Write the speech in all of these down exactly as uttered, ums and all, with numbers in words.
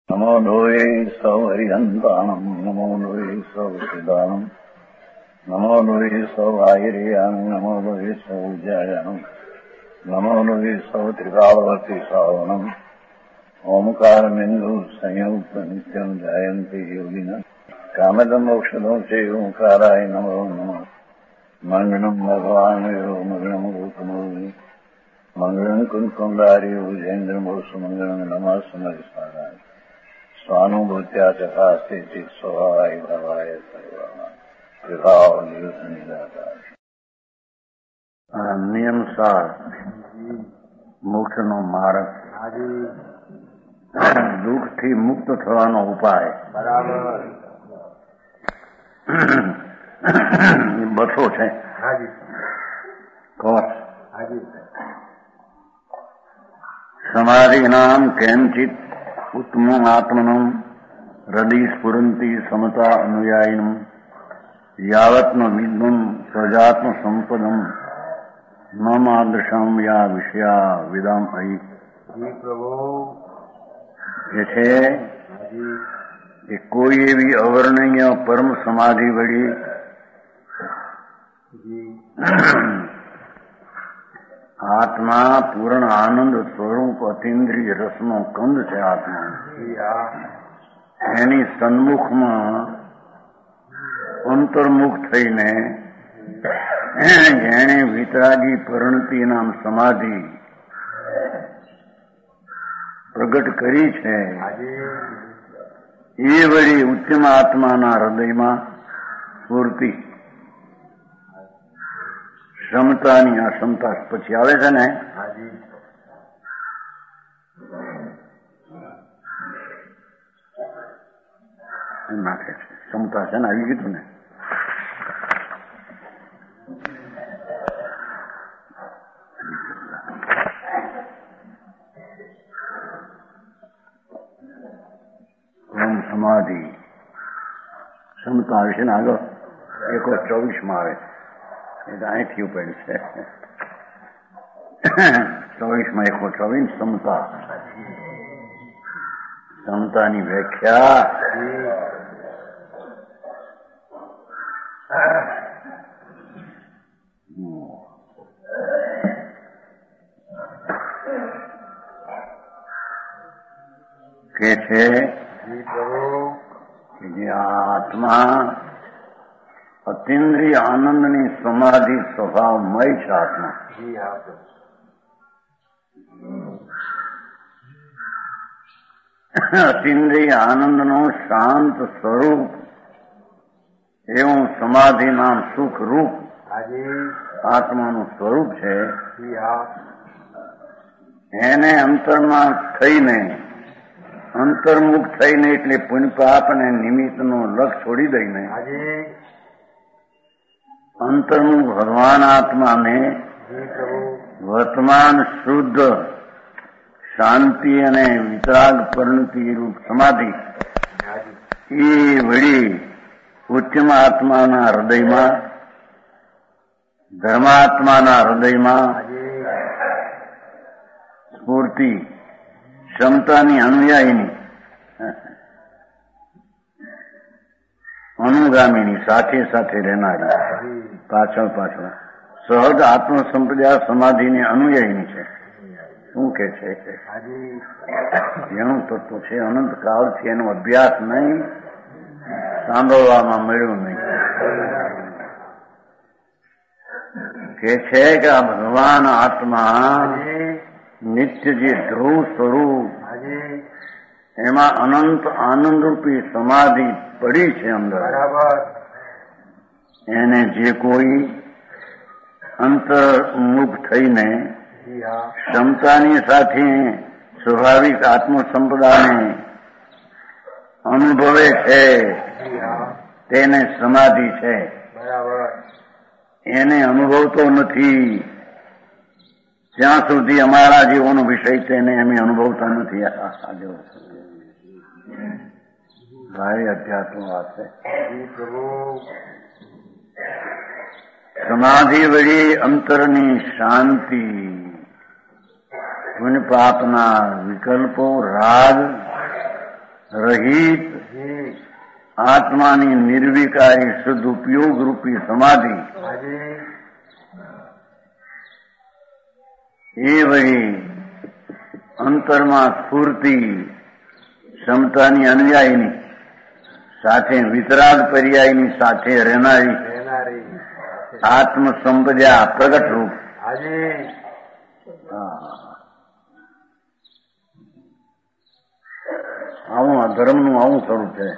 નમો લોહે સૌ હરિહંતાણમ નમો લોહે સૌ સિદાનમ નમો લોહે સૌ આયર્યાણમ નમો લોહે સૌ જયાણમ નમો લોહે સૌ ત્રિકાળવતી શ્રાવણમ ઓમકારમિંદુ સંયુક્ત નિત્યમ જાયંતી યોગિના કામદમ ઔષધો છે ઓંકારાય નમો નમઃ મંગળમ ભગવાન મંગળમ ગૌતમોની મંગળમ કુંકુંડારી વિજેન્દ્રમો સુમંગળમ નમઃ સમરિસ્મરાય સ્વાનુભૂત્યા ચકાસ્તે ચિત સ્વભાવાય ભાવાય સર્વમાં વિભાવ નિયુત નિરાકાર નિયમસાર મોક્ષનો માર્ગ દુઃખથી મુક્ત થવાનો ઉપાય બરાબર બસો છે કોર્સ સમાધિ નામ કેનચિત ઉત્તમમ આત્મનમ હૃદય સ્ફુરંતી સમતા અનુયાયિનમ યાવત્મ વિદ્વમ સજાત્મ સંપદમ ન માદૃશમ યા વિષયા વિદામ અહી એ છે કે કોઈ એવી અવર્ણનીય પરમ સમાધિ વળી આત્મા પૂર્ણ આનંદ સ્વરૂપ અતિન્દ્રિય રસનો કંદ છે આત્મા એની સન્મુખમાં અંતર્મુખ થઈને જેણે વિતરાગી પરિણતિ નામ સમાધિ પ્રગટ કરી છે એ વળી ઉત્તમ આત્માના હૃદયમાં સ્ફૂર્તિ ક્ષમતાની આ ક્ષમતા પછી આવે છે ને નાખે છે ક્ષમતા છે ને આવી ગયું ને સમાધિ ક્ષમતા આવે છે ને આગળ એકો ચોવીસ માં આવે એ તો અહીંથી ઉપેડ છે ચોવીસ માં એકો ચોવીસ ક્ષમતા ક્ષમતાની વ્યાખ્યા કે છે કે જે આત્મા અતિન્દ્રિય આનંદની સમાધિ સ્વભાવમય છે આત્મા અતિન્દ્રિય આનંદનું શાંત સ્વરૂપ એવું સમાધિ નામ સુખ રૂપ આત્માનું સ્વરૂપ છે એને અંતરમાં થઈને અંતર્મુખ થઈને એટલે પુણ્ય પાપ અને નિમિત્તનું લક્ષ છોડી દઈને અંતર્મુખ ભગવાન આત્માને વર્તમાન શુદ્ધ શાંતિ અને વિતરાગ પરિણતિ રૂપ સમાધિ એ વળી ઉત્તમ આત્માના હૃદયમાં ધર્માત્માના હૃદયમાં સ્ફૂર્તિ ક્ષમતાની અનુયાયીની અનુગામીની સાથે સાથે રહેનારી પાછળ પાછળ સહજ આત્મસંપ્રદાય સમાધિની અનુયાયીની છે શું કે છે જેનું તત્વ છે અનંત કાળથી એનો અભ્યાસ નહીં સાંભળવામાં મળ્યું નહીં કે છે કે આ ભગવાન આત્મા નિત્ય જે ધ્રુવ સ્વરૂપ એમાં અનંત આનંદરૂપી સમાધિ પડી છે અંદર એને જે કોઈ અંતર્મુખ થઈને ક્ષમતાની સાથે સ્વાભાવિક આત્મસંપદાને અનુભવે છે તેને સમાધિ છે એને અનુભવતો નથી જ્યાં સુધી અમારા જીવોનો વિષય તેને અમે અનુભવતા નથી ભાઈ અધ્યાત્મ વાત છે સમાધિ વળી અંતરની શાંતિ પુણ્ય પાપના વિકલ્પો રાગ રહિત આત્માની નિર્વિકારી શુદ્ધ ઉપયોગ રૂપી સમાધિ એ વળી અંતરમાં સ્ફૂર્તિ ક્ષમતાની અનુયાયીની સાથે વિતરાગ પર્યાયની સાથે રહેનારી આત્મસંપદા પ્રગટ રૂપ આવું આ ધર્મનું આવું સ્વરૂપ છે.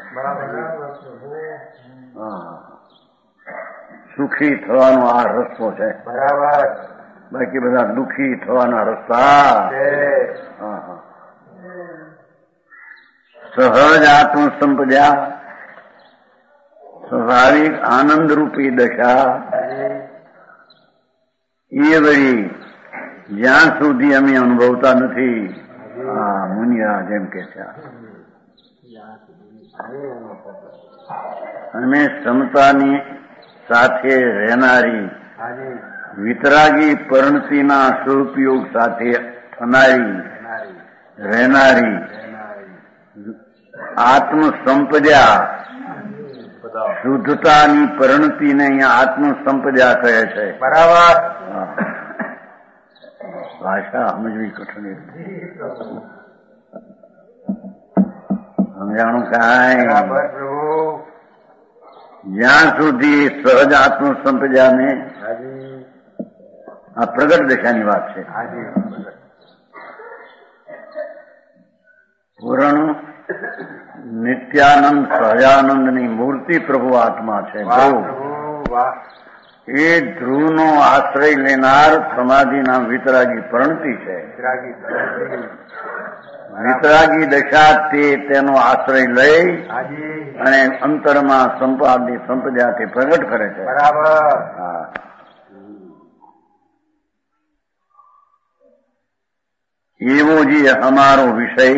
સુખી થવાનો આ રસ્તો છે. બાકી બધા દુઃખી થવાના રસ્તા. સહજ આત્મસંપદા સ્વાભાવિક આનંદ રૂપી દશા એ વળી જ્યાં સુધી અમે અનુભવતા નથી. હા મુનિયા જેમ કે છે અમે ક્ષમતાની સાથે રહેનારી વિતરાગી પરિણતિના સુપયોગ સાથે થનારી રહેનારી આત્મસંપદા શુદ્ધતાની પરિણતિને અહીંયા આત્મસંપદા કહે છે. બરાબર. ભાષા સમજવી કઠણ સમજાણું કાંઈ. જ્યાં સુધી સહજ આત્મસંપદાને આ પ્રગટ દશાની વાત છે. પૂર્ણ નિત્યાનંદ સહજાનંદની મૂર્તિ પ્રભુ આત્મા છે. એ ધ્રુવનો આશ્રય લેનાર સમાધિના વિતરાગી પરિણતિ છે. વિતરાગી દશા તે તેનો આશ્રય લઈ અને અંતરમાં સંપાદની સંપદાથી પ્રગટ કરે છે. બરાબર. એવો જે અમારો વિષય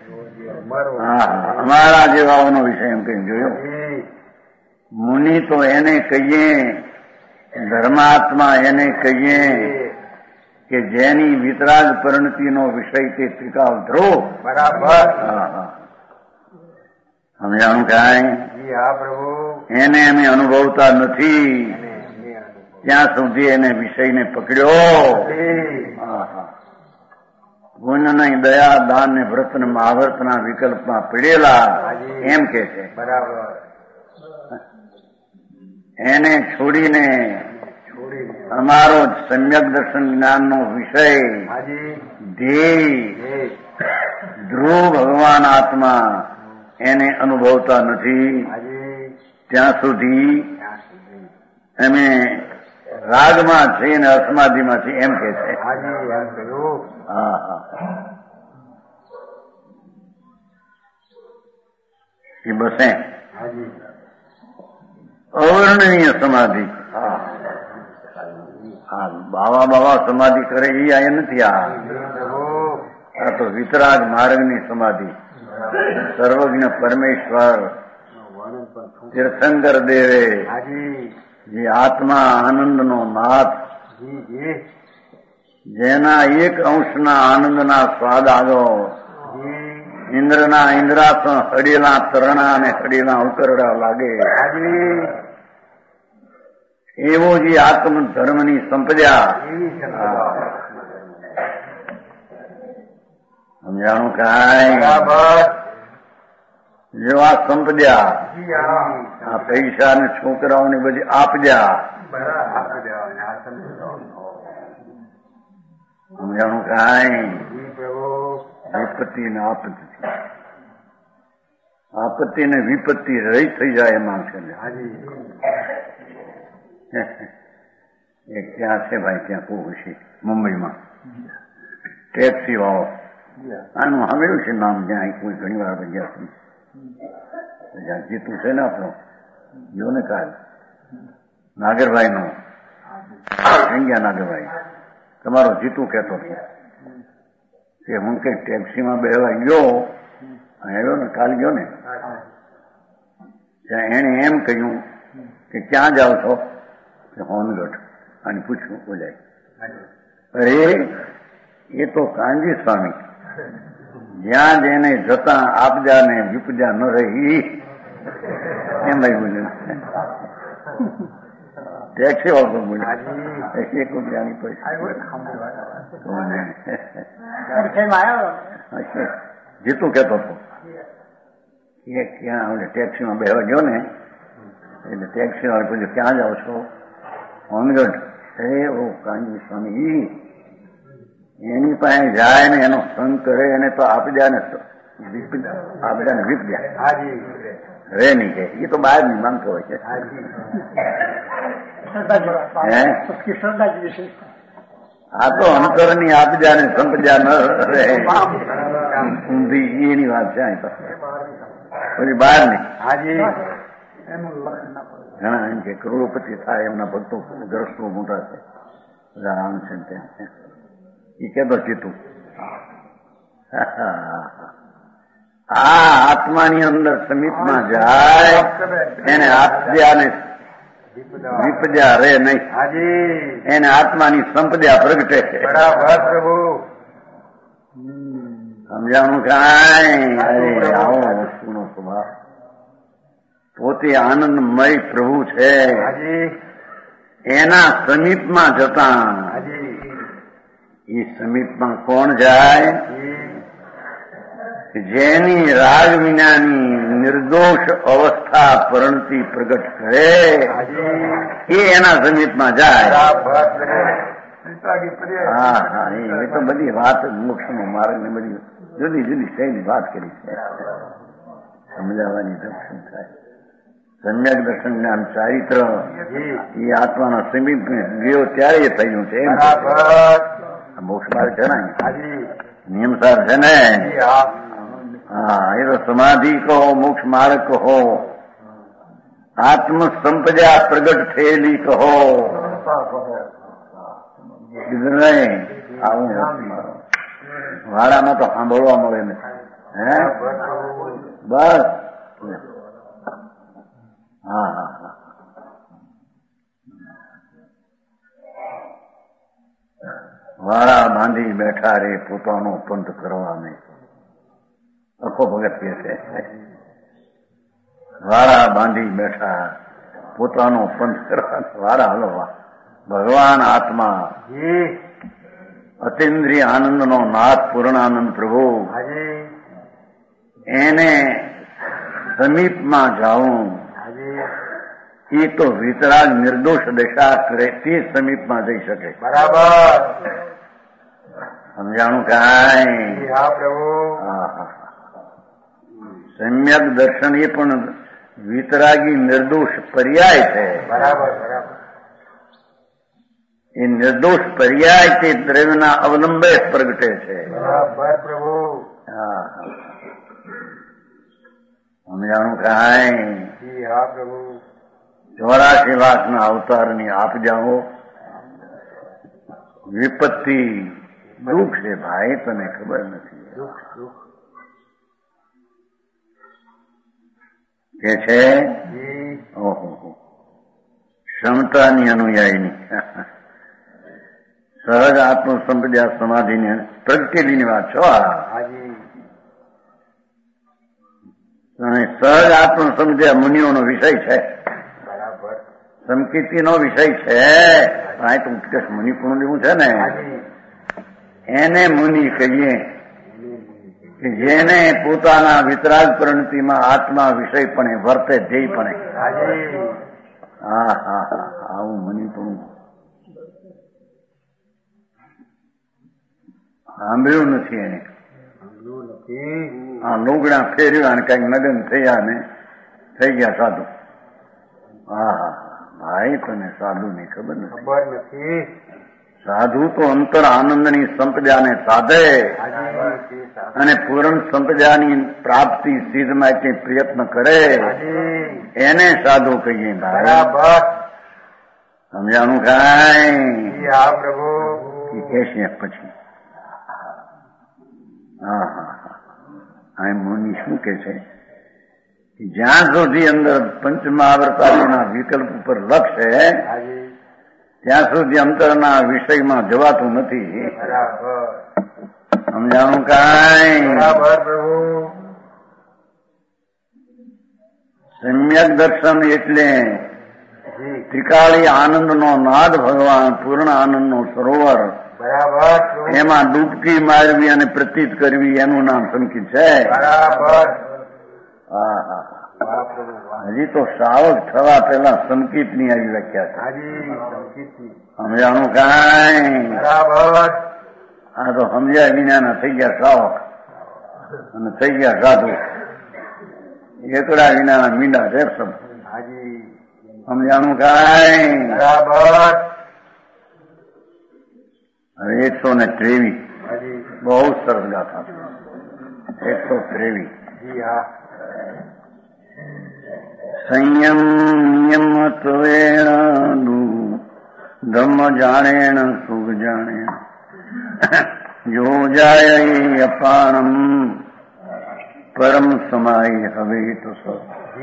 અમારા જેવાઓનો વિષય એમ કઈ જોયો. મુનિ તો એને કહીએ, ધર્માત્મા એને કહીએ કે જેની વિતરાગ પરિણતિનો વિષય તે ત્રિકાલ ધ્રુવ. બરાબર. સમજાણું કાંઈ. એને અમે અનુભવતા નથી ત્યાં સુધી એને વિષયને પકડ્યો. ગુણ નહીં દયા દાન ને વ્રત ને મહાવ્રતના વિકલ્પમાં પડેલા એમ કે છે. બરાબર. એને છોડીને અમારો સમ્યક દર્શન જ્ઞાનનો વિષય ધ્યેય ધ્રુવ ભગવાન આત્મા એને અનુભવતા નથી ત્યાં સુધી અમે રાગમાં છીએ ને અસમાધિમાં છીએ એમ કે છે. હા હા એ બસે અવર્ણનીય સમાધિ. હા બાવા બાવા સમાધિ કરે એ આ નથી. આ તો વિતરાગ માર્ગની સમાધિ. સર્વજ્ઞ પરમેશ્વર તીર્થંકર દેવે જે આત્મા આનંદનો નાથ, જેના એક અંશના આનંદના સ્વાદ આવ્યો, ઇન્દ્રના ઇન્દ્રાસન હડેલા તરણા અને હડેલા ઉકરડા લાગે એવો જે આત્મ ધર્મની સંપદા. સમજાણું કાંઈ. જેવા સંપદા આ પૈસા ને છોકરાઓને બધી આપજા. સમજાણું કાંઈ. વિપત્તિ ને આપત્તિ, આપત્તિ ને વિપત્તિ રહી થઈ જાય એમાં છે. એક ત્યાં છે ભાઈ, ત્યાં કહું છે મુંબઈમાં ટેક્સી વાળો. આનું સાંભળ્યું છે નામ, જ્યાં કોઈ ઘણી વાર ગયા જ્યાં જીતું છે ને આપણો જો ને કાલ નાગરભાઈ નો ગયા. નાગરભાઈ તમારો જીતું કહેતો કે હું કઈ ટેક્સીમાં બેહવા ગયો, આવ્યો ને કાલ ગયો ને, ત્યાં એને એમ કહ્યું કે ક્યાં જાઓ છો? કે હોનગઢ. અને પૂછ્યું બોલાય. અરે એ તો કાનજી સ્વામી જ્યાં જેને જતા આપજા ને વિપજા ન રહી એમ બોલ્યું. ટેક્સી વાળો બોલ્યો એક રૂપિયાની પૈસા જીતું કેતો હતો કે ક્યાં ટેક્સીમાં બેસવા ગયો ને એટલે ટેક્સી વાળે પૂછ્યું ક્યાં જાઓ છો? હોનગઢ. અરે ઓ કાનજી સ્વામી એની પાસે જાય ને એનો સંગ કરે એને તો આપજા ને આપજા ને વિપજા રે નહીં કે એ તો બહાર ની માંગતો હોય છે. આ તો અંતરની આપજા ને સંપજા ન રહે ઊંધી એની વાત છે. અહીં તો પછી બહાર ની ઘણા એમ કે કરોડોપતિ થાય એમના ભક્તો ગ્રસ્તો મોટા છે બધા આમ છે તેમ છે એ કેતો ચીતું. આ આત્માની અંદર સમીપમાં જાય એને આપજા ને વિપજા રે નહીં એને આત્માની સંપજા પ્રગટે છે. સમજાણું કાંઈ અરે આવો વસ્તુનો સ્વભાવ પોતે આનંદમય પ્રભુ છે એના સમીપમાં જતા એ સમીપમાં કોણ જાય? જેની રાગ વિનાની નિર્દોષ અવસ્થા પરણતી પ્રગટ કરે એ એના સમીપમાં જાય. હા હા એ તો બધી વાત મોક્ષનો માર્ગ ને બધી જુદી જુદી શૈલી વાત કરી છે સમજાવવાની દર્શન થાય. સમ્યક દર્શન જ્ઞાન ચારિત્ર એ આત્માના સમીપ ગયો ત્યારે એ થયું છે. મોક્ષ માર્ગ છે ને નિયમસાર છે ને. હા એ તો સમાધિ કહો મોક્ષ માર્ગ કહો આત્મ સંપજા પ્રગટ થયેલી કહો કીધું નહીં. આવું વાડામાં તો સાંભળવા મળે ને હે બસ. હા હા હા વાળા બાંધી બેઠા રે પોતાનો પંથ કરવા નહીં. અખો ભગત કે છે વાળા બાંધી બેઠા પોતાનો પંથ કરવા વાળા હલવા. ભગવાન આત્મા અતિન્દ્રિય આનંદનો નાથ પૂર્ણાનંદ પ્રભુ એને સમીપમાં જાઉં એ તો વિતરાગ નિર્દોષ દશા કરે તે સમીપમાં જઈ શકે. બરાબર સમજાણું કાંઈ? હા હા સમ્યક દર્શન એ પણ વિતરાગી નિર્દોષ પર્યાય છે. બરાબર બરાબર એ નિર્દોષ પર્યાય તે દ્રવ્યના અવલંબે પ્રગટે છે. બરાબર પ્રભુ. હા સમજાણું કાંઈ? હા પ્રભુ ચોરાશી લાખના અવતારની આપજાઓ વિપત્તિ દુઃખ છે ભાઈ તને ખબર નથી કે છે. ઓહો ક્ષમતાની અનુયાયીની સહજ આત્મ સંપદા સમાધિની પ્રગટેલીની વાત છો. સહજ આત્મ સમજ્યા મુનિઓનો વિષય છે. બરાબર સંકીર્તિનો વિષય છે. આ તો ઉત્કર્ષ મુનિ પૂર્ણ લેવું છે ને એને મુનિ કહીએ કે જેને પોતાના વિતરાગ પરિણતિમાં આત્મા વિષય પણ વર્તે ધ્યેય પણ. હા હા હા આવું મુનિ પૂર્ણ સાંભળ્યું નથી એને. હા લુગડા ફેર્યા અને કઈક નગન થયા ને થઈ ગયા સાધુ. હા હા ભાઈ તને સાધુ ની ખબર નથી. સાધુ તો અંતર આનંદની સંપદાને સાધે અને પૂર્ણ સંપદાની પ્રાપ્તિ સિદ્ધ માટે પ્રયત્ન કરે એને સાધુ કહીએ. બરાબર સમજાણું કાંઈ? હા પ્રભુ કહેશે પછી. હા હા હા મુનિ શું કે છે જ્યાં સુધી અંદર પંચમહાવર્તાદિના વિકલ્પ ઉપર લક્ષ છે ત્યાં સુધી અંતરના વિષયમાં જવાતું નથી. સમજાણું કાંઈ? બરાબર પ્રભુ. સમ્યક દર્શન એટલે ત્રિકાળી આનંદનો નાદ ભગવાન, પૂર્ણ આનંદનો સરોવર. બરાબર. એમાં ડૂબકી મારવી અને પ્રતીત કરવી એનું નામ સંકિત છે. બરાબર. હા હા. હજી તો શ્રાવક થવા પેલા સંકિતની આવી વ્યાખ્યા છે. સમજાણું કાંઈ? બરાબર. આ તો સમજ્યા વિનાના થઈ ગયા શ્રાવક અને થઈ ગયા સાધુ. એકડા વિનાના મીંડા છે સબ. સમજાણું કાંઈ? બરાબર. હવે એકસો ને ત્રેવીસ બહુ સરસ ગાથા છે. એકસો ત્રેવીસ. સંયમ નિયમ ત્વેણ ધમ્મ જાણેણ સુખ જાણેણ જો જાય અપાણમ પરમ સમાય હવે તો સર.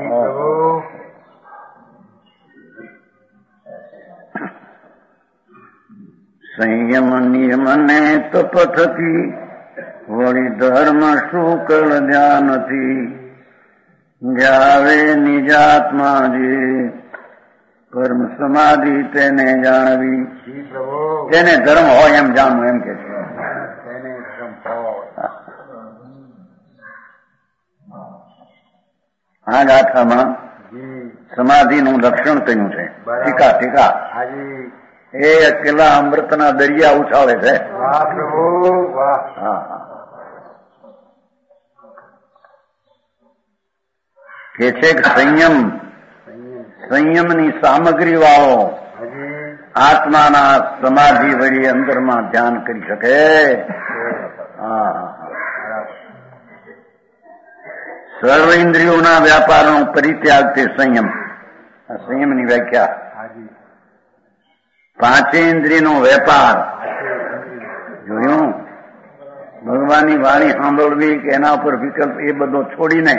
સંયમ નિયમ ને તપથથી વળી ધર્મ શુકલ ધ્યાનથી જાવે નિજાત્મા જે કર્મ સમાધિ તેને જાણવી. તેને ધર્મ હોય એમ જાણવું એમ કે છે. આ ગાથામાં સમાધિનું લક્ષણ કહ્યું છે. ટીકા ટીકા એ અકેલા અમૃતના દરિયા ઉછાળે છે. કે છે કે સંયમ સંયમની સામગ્રી વાળો આત્માના સમાધિ વળી અંદરમાં ધ્યાન કરી શકે. સર્વ ઇન્દ્રિયોના વ્યાપારનો પરિત્યાગ તે સંયમ. આ સંયમની વ્યાખ્યા. પાંચે ઇન્દ્રિયનો વેપાર જોયું. ભગવાનની વાણી સાંભળવી કે એના ઉપર વિકલ્પ એ બધો છોડીને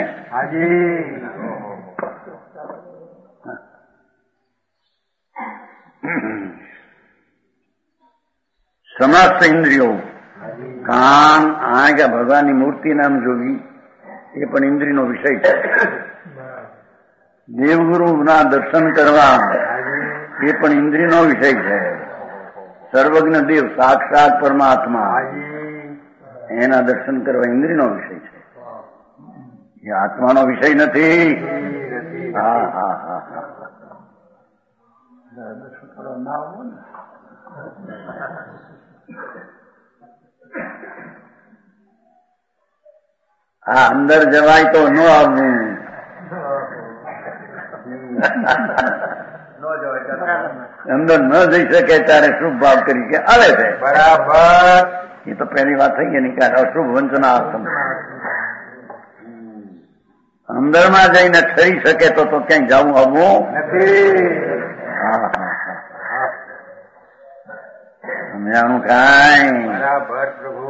સમસ્ત ઇન્દ્રિયો, કાન, આંખ, ભગવાનની મૂર્તિ નામ જોવી એ પણ ઇન્દ્રિયનો વિષય છે. દેવગુરુના દર્શન કરવા એ પણ ઇન્દ્રિયનો વિષય છે. સર્વજ્ઞ દેવ સાક્ષાત પરમાત્મા એના દર્શન કરવા ઇન્દ્રિયનો વિષય છે. એ આત્માનો વિષય નથી. હા હા હા હા. દર્શન કરવા ના આવો ને. હા, અંદર જવાય તો ન આવવું. અંદર ન જઈ શકે ત્યારે શુભ ભાવ તરીકે આવે છે. બરાબર. એ તો પહેલી વાત થઈ ગઈ ને કે અશુભ વંચનાર્થમ. અંદરમાં જઈને ઠરી શકે તો તો ક્યાંય જવું આવવું નથી. હા હા હા. સમજાણું કાંઈ? બરાબર પ્રભુ.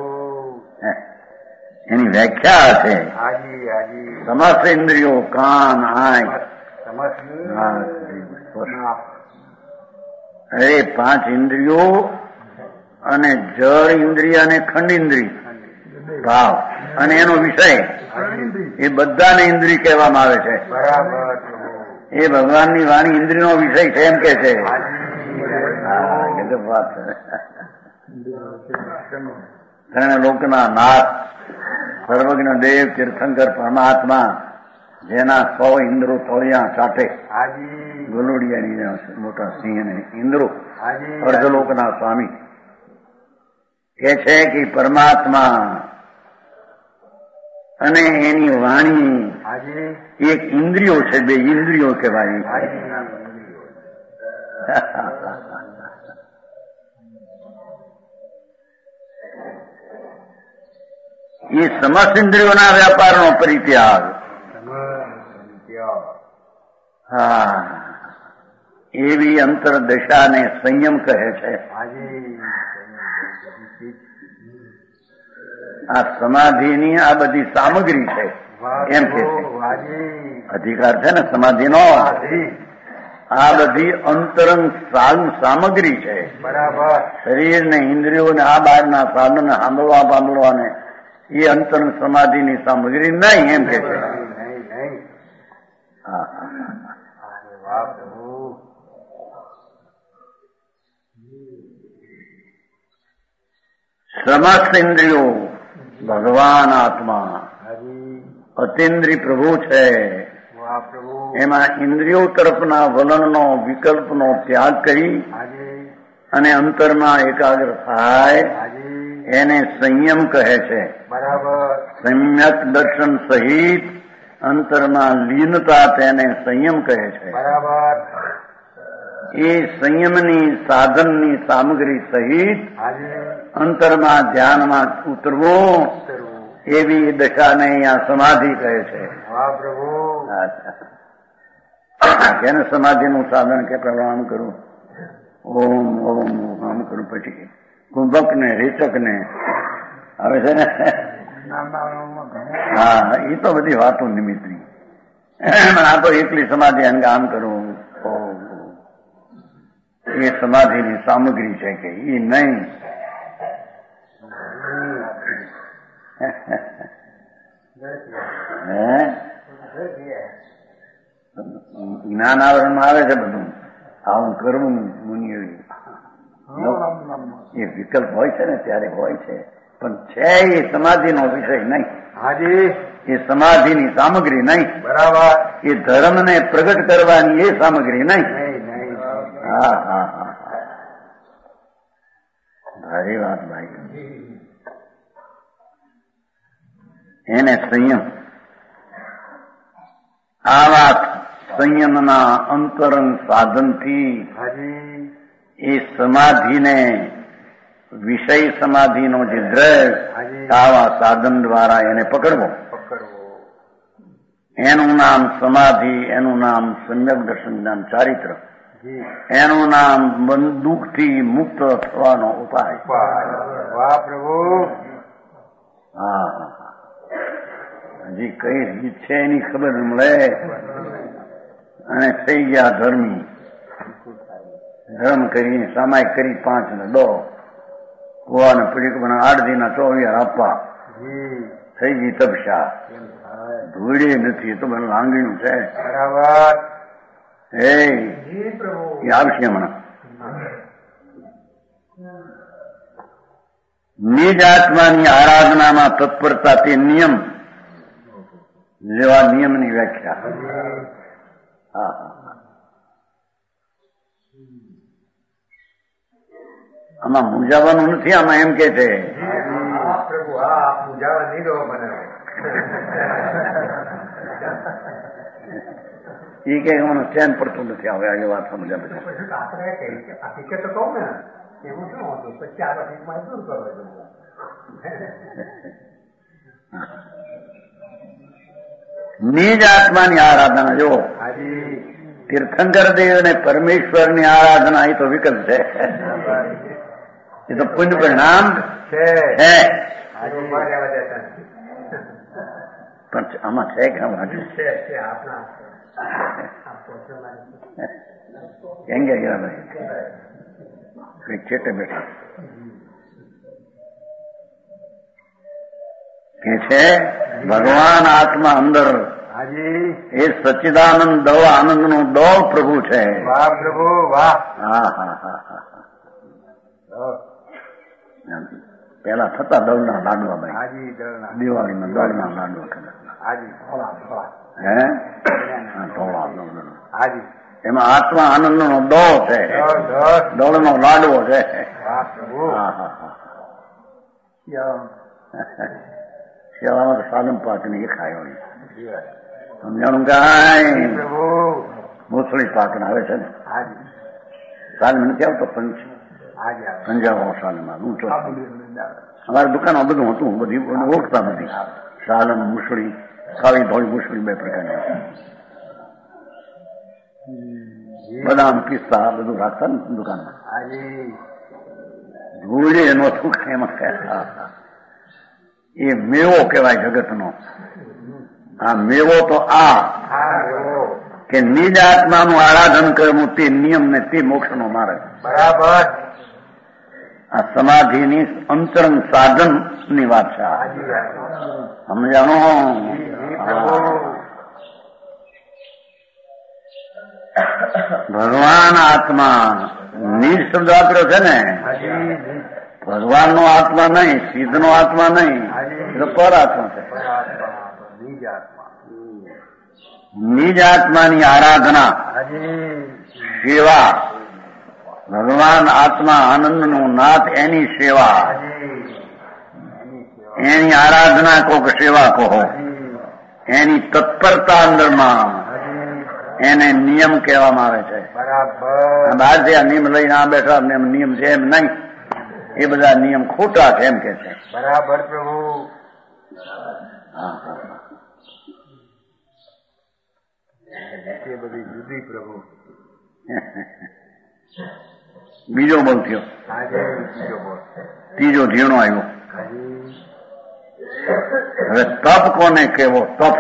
એની વ્યાખ્યા છે. હાજી હાજી. સમસ્ત ઇન્દ્રિયો, કાન, આંખ, અરે પાંચ ઇન્દ્રિયો અને જળ ઇન્દ્રિય અને ખંડ ઇન્દ્રિય ભાવ અને એનો વિષય એ બધાને ઇન્દ્રિય કહેવામાં આવે છે. બરાબર. એ ભગવાનની વાણી ઇન્દ્રિયનો વિષય છે એમ કે છે. વાત છે. ત્રણ લોકના નાથ સર્વજ્ઞ દેવ તીર્થંકર પરમાત્મા જેના સો ઇન્દ્રો તળિયા ચાટે ગોલુડિયાની મોટા સિંહ ઇન્દ્રો અર્ધલોકના સ્વામી કે છે કે પરમાત્મા અને એની વાણી એક ઇન્દ્રિયો છે. બે ઇન્દ્રિયો કહેવાય. એ સમસ્ત ઇન્દ્રિયોના વ્યાપારનો પરિત્યાગ. હા, એવી અંતરદશાને સંયમ કહે છે. આ સમાધિની આ બધી સામગ્રી છે એમ કે છે. અધિકાર છે ને સમાધિનો. આ બધી અંતરંગ સામગ્રી છે. બરાબર. શરીર ને ઇન્દ્રિયો ને આ બહારના સાધન સાંભળવા સાંભળવાને એ અંતર સમાધિની સામગ્રી નહીં એમ કે છે. નહીં નહીં. હા વાહ પ્રભુ. સમસ્ત ઇન્દ્રિયો ભગવાન આત્મા હાજી. અતિન્દ્રિય પ્રભુ છે. વાહ પ્રભુ. એમાં ઇન્દ્રિયો તરફના વલણનો વિકલ્પનો ત્યાગ કરી હાજી. અને અંતરમાં એકાગ્ર થાય હાજી. એને સંયમ કહે છે. બરાબર. સમ્યક દર્શન સહિત અંતરમાં લીનતા તેને સંયમ કહે છે. બરાબર. એ સંયમની સાધનની સામગ્રી સહિત હાજી. અંતરમાં ધ્યાનમાં ઉતરવું કરવું. એવી દશાને અહીંયા સમાધિ કહે છે. વાહ પ્રભુ. કેને સમાધિનું સાધન કે પેલા આમ કરું ઓમ ઓમ આમ કરું પછી કુંભક ને રેચક ને આવે છે ને. હા એ તો બધી વાતો નિમિત્તની. આ તો એકલી સમાધિ અંગે આમ કરું એ સમાધિની સામગ્રી છે કે એ નહીં. હે જ્ઞાન આવરણમાં આવે છે બધું આવું કરવું મુનિઓ એ વિકલ્પ હોય છે ને ત્યારે હોય છે પણ છે એ સમાધિનો વિષય નહીં. હાજી. એ સમાધિની સામગ્રી નહીં. બરાબર. એ ધર્મને પ્રગટ કરવાની એ સામગ્રી નહીં. નહીં નહીં. હા હા હા ભારી વાત ભાઈ. એને સંયમ આવા સંયમના અંતરંગ સાધનથી હાજી. એ સમાધિને વિષય સમાધિનો જે દ્રઢ હાજી. આવા સાધન દ્વારા એને પકડવો. પકડવો. એનું નામ સમાધિ, એનું નામ સમ્યક દર્શન જ્ઞાન ચારિત્ર, જી. એનું નામ બંદૂકથી મુક્ત થવાનો ઉપાય. વાહ પ્રભુ. હા હજી કઈ રીત છે એની ખબર મળે અને થઈ ગયા ધર્મી. ધર્મ કરીને સામાયિક કરી પાંચ ને દો કુવાને પડી પણ આઠ દિના ચોવીસ આપવા થઈ ગઈ તપસ્યા. ધૂળે નથી એ તો મને લાંગણ્યું છે. બરાબર. એ આવશે હમણાં. નિજ આત્માની આરાધનામાં તત્પરતા તે નિયમ જેવા નિયમની વ્યાખ્યા. હા આમાં મૂંઝાવાનું નથી. આમાં એમ કે છે પ્રભુ હા પૂજાવા નહીં દો મને. એ કે મને ચેન પડતું નથી. આવે આજે વાત સમજ્યા પછી આપણે હકીકત તો કહું ને એવું શું હતું પછી આ હકીકતમાં શું કરો. નિજ આત્માની આરાધના જો હાજી. તીર્થંકર દેવ અને પરમેશ્વરની આરાધના એ તો વિકલ્પ છે. એ તો પુણ્ય પરિણામ છે. પણ આમાં છે કે આમાં છે છે આપણા કેમ ગયા ભાઈ કઈ છેટે બેઠા કે છે ભગવાન આત્મા અંદર હાજી. એ સચ્ચિદાનંદ દવ આનંદ નો દવ પ્રભુ છે. વાહ પ્રભુ વાહ. હા હા હા હા પેલા થતા દળના લાડવા ભાઈ. હાજી. દળના દિવાળીમાં દળના લાડવા કદાચ. હાજી. હે ધોળા દળ. હાજી. એમાં આત્મા આનંદ નો દો છે. દળ નો લાડવો છે. વાહ પ્રભુ. હા હા હા શિયાળામાં તો સાલમ પાક ને ખાયો સમજાણું કાંઈ પ્રભુ. મોસળી પાક આવે છે ને. હાજી. સાલમ નથી આવતો પંચ હાજી. પંજાબ સાલમાં ઊંચો અમારી દુકાનમાં બધું હતું. બધી ઓળખતા બધી સાલમ મુસળી કાળી ધોળી મુસળી બે પ્રકારની બદામ પિસ્તા બધું રાખતા ને દુકાનમાં. હાજી. ધૂળે એનો સુખ એમાં એ મેવો કહેવાય જગતનો. આ મેવો તો આ કે નિજ આત્માનું આરાધન કરવું તે નિયમ ને તે મોક્ષનો માર્ગ. બરાબર. આ સમાધિની અંતરંગ સાધનની વાત છે. સમજાણો? ભગવાન આત્મા નિજ શબ્દ વાપર્યો છે ને, ભગવાનનો આત્મા નહીં, સિદ્ધનો આત્મા નહીં, એટલે પર આત્મા છે. નિજ આત્માની આરાધના, સેવા, ભગવાન આત્મા આનંદનો નાથ એની સેવા, એની આરાધના કહો કે સેવા કહો, એની તત્પરતા અંદરમાં, એને નિયમ કહેવામાં આવે છે. બરાબર. બહારથી આ નિયમ લઈને આ બેઠા નિયમ છે એમ નહીં, એ બધા નિયમ ખોટા છે એમ કે છે. બરાબર પ્રભુ. હા હા એ બધી જુદી પ્રભુ. બીજો બોલ થયો, ત્રીજો ઝીણો આવ્યો. હવે તપ કોને કહેવો? તપ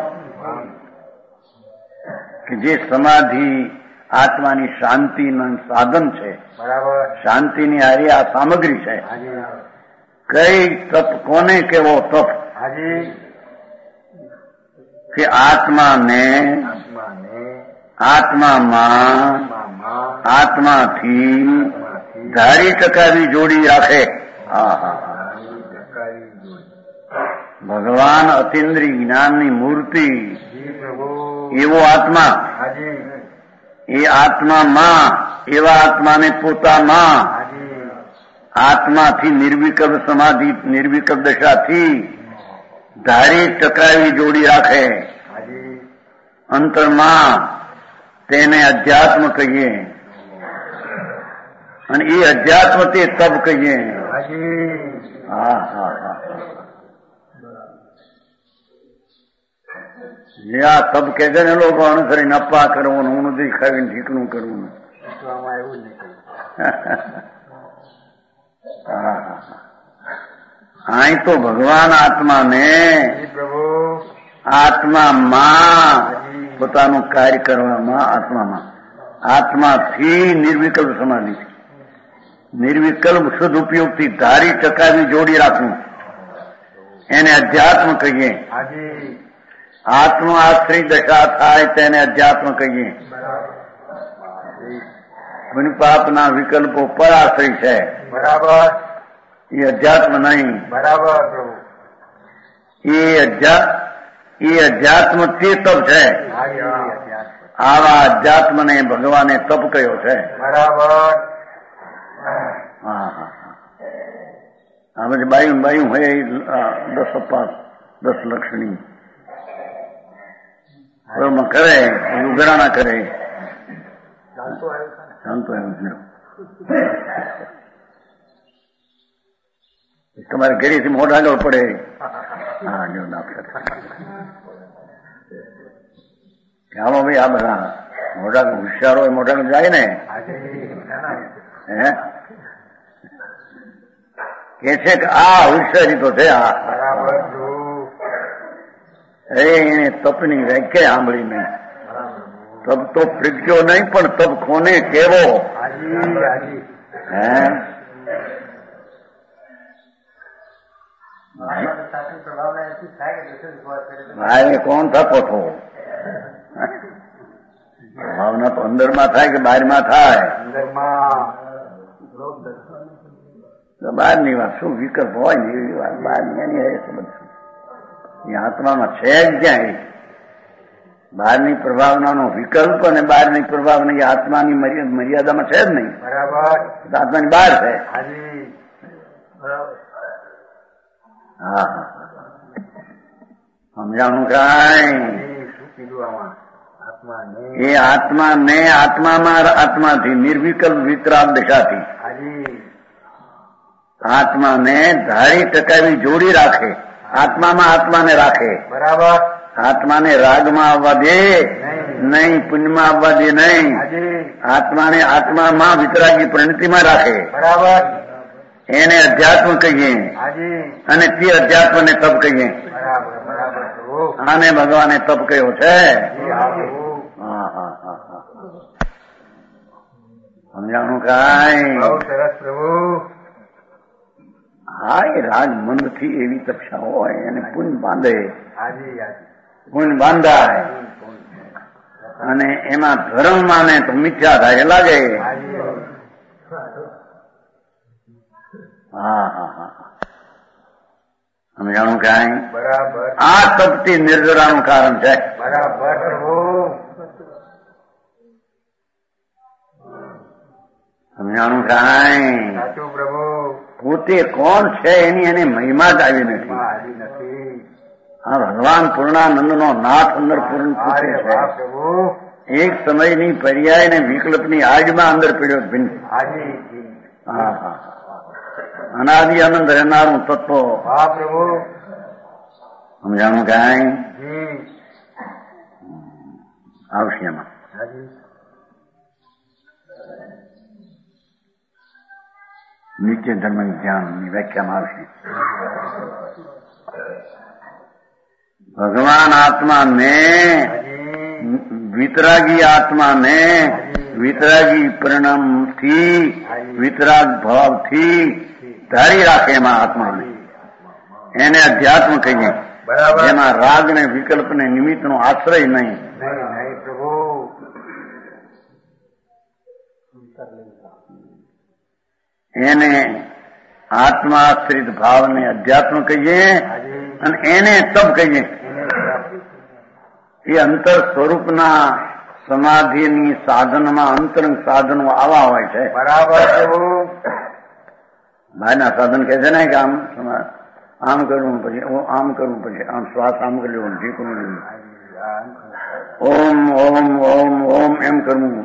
કે જે સમાધિ આત્માની શાંતિનું સાધન છે. બરાબર. શાંતિની હારી આ સામગ્રી છે. કઈ તપ કોને કહેવો? તપ કે આત્માને આત્મામાં આત્માથી ધારી ટકાવી જોડી રાખે. હા હા ભગવાન અતિન્દ્રિય જ્ઞાનની મૂર્તિ એવો આત્મા, એ આત્મામાં એવા આત્માને પોતામાં આત્માથી નિર્વિકલ્પ સમાધિ નિર્વિકલ્પ દશાથી ધારી ટકાવી જોડી રાખે. અંતરમાં તેને અધ્યાત્મ કહીએ અને એ અધ્યાત્મ તે તપ કહીએ. હા હા હા જે આ તપ કે છે ને લોકો અનુસરીને અપ્પા કરવું, હું નથી ખાવીને ઠીકણું કરવું. અહીં તો ભગવાન આત્માને આત્મામાં પોતાનું કાર્ય કરવામાં, આત્મામાં આત્માથી નિર્વિકલ્પ સમાધિ, નિર્વિકલ્પ શુદ્ધ ઉપયોગથી ધારી ટકાવી જોડી રાખવું, એને અધ્યાત્મ કહીએ. આત્મ આશ્રિત દશા થાય તેને અધ્યાત્મ કહીએ. પુણ્યપાપના વિકલ્પો પરાશ્રય છે. બરાબર. એ અધ્યાત્મ નહીં. બરાબર. એ અધ્યાત્મ એ અધ્યાત્મ તે તપ છે. આવા અધ્યાત્મને ભગવાને તપ કહ્યો છે. બરાબર. હા હા આ બધી બાયું બાયું હોય દસ અપાસ દસ લક્ષણી કરે, ઉઘરાણા કરે. શાંતો આવ્યું તમારે ઘરેથી મોઢા આગળ પડે. હા જો ચાલો ભાઈ, આ બધા મોઢા હોશિયારો હોય, મોઢા જાય ને હે કે છે કે આ હોશિયારી તો છે. આ એને તપની વ્યાખ્યા સાંભળી નહીં. તપ તો પ્રજ્ઞો નહીં, પણ તપ કોને કેવો? હે ભાઈ કોણ થતો છો? ભાવના તો અંદરમાં થાય કે બહારમાં થાય? બહારની વાત શું વિકલ્પ હોય ને એવી વાત બહારની એની હે સમજ. એ આત્મામાં છે જ ક્યાં? એ બહારની પ્રભાવનાનો વિકલ્પ અને બહારની પ્રભાવના એ આત્માની મર્યાદામાં છે જ નહીં. બરાબર. આત્માની બહાર છે. હા હા સમજાણું કાંઈ? એ આત્માને આત્મામાં આત્માથી નિર્વિકલ્પ વિતરાગ દશાથી આત્માને ધારી ટકાવી જોડી રાખે. આત્મામાં આત્માને રાખે. બરાબર. આત્માને રાગમાં આવવા દે નહીં, પુણ્યમાં આવવા દે નહીં. આત્માને આત્મામાં વિતરાગી પરિણતિમાં રાખે. બરાબર. એને અધ્યાત્મ કહીએ અને તે અધ્યાત્મને તપ કહીએ. આને ભગવાને તપ કહ્યો છે. હા હા હા હા સમજાણું કાંઈ? બહુ સરસ પ્રભુ. હા, એ રાજમંદ થી એવી તપસ્યા હોય એને પુણ્ય બાંધે, હાજી હાજી. પુણ્ય બાંધાય અને એમાં ધર્મ માને તો મિથ્યા થાય લાગે. હાજી. હા હા હા સમજાણું કાંઈ? બરાબર. આ તપતી નિર્જરાનું કારણ છે. બરાબર પ્રભુ. સમજાણું કાંઈ? સાચું પ્રભુ. પોતે કોણ છે એની એને મહિમા જ આવી નથી. આવી નથી. હા, ભગવાન પૂર્ણાનંદ નો નાથ અંદર પૂર્ણ પૂછે અરે છે. વાહ પ્રભુ. એક સમયની પર્યાય ને વિકલ્પની આજમાં અંદર પીડ્યો ભિન્ન. હાજી. હા હા અનાદિ આનંદ રહેનારું તત્વ. વાહ પ્રભુ. સમજાણું કાંઈ? જી. આવશે એમાં. હાજી. નિત્ય ધર્મ ધ્યાનની વ્યાખ્યામાં આવશે. ભગવાન આત્મા ને વિતરાગી આત્મા ને વિતરાગી પરિણામથી વિતરાગ ભાવથી ધારી રાખે એમાં આત્માને એને અધ્યાત્મ કહીએ. બરાબર. જેમાં રાગ ને વિકલ્પ ને નિમિત્ત નો આશ્રય નહીં. નહીં નહીં પ્રભુ. એને આત્માશ્રિત ભાવને અધ્યાત્મ કહીએ અને એને તપ કહીએ. એ અંતર સ્વરૂપના સમાધિની સાધનમાં અંતરંગ સાધનો આવા હોય છે. બરાબર પ્રભુ. બહારના સાધન કહે છે ને કે આમ આમ કરવું પછી આમ કરવું પછી આમ શ્વાસ આમ કરી લેવું ઢીકું લેવું ઓમ ઓમ ઓમ ઓમ એમ કરવું.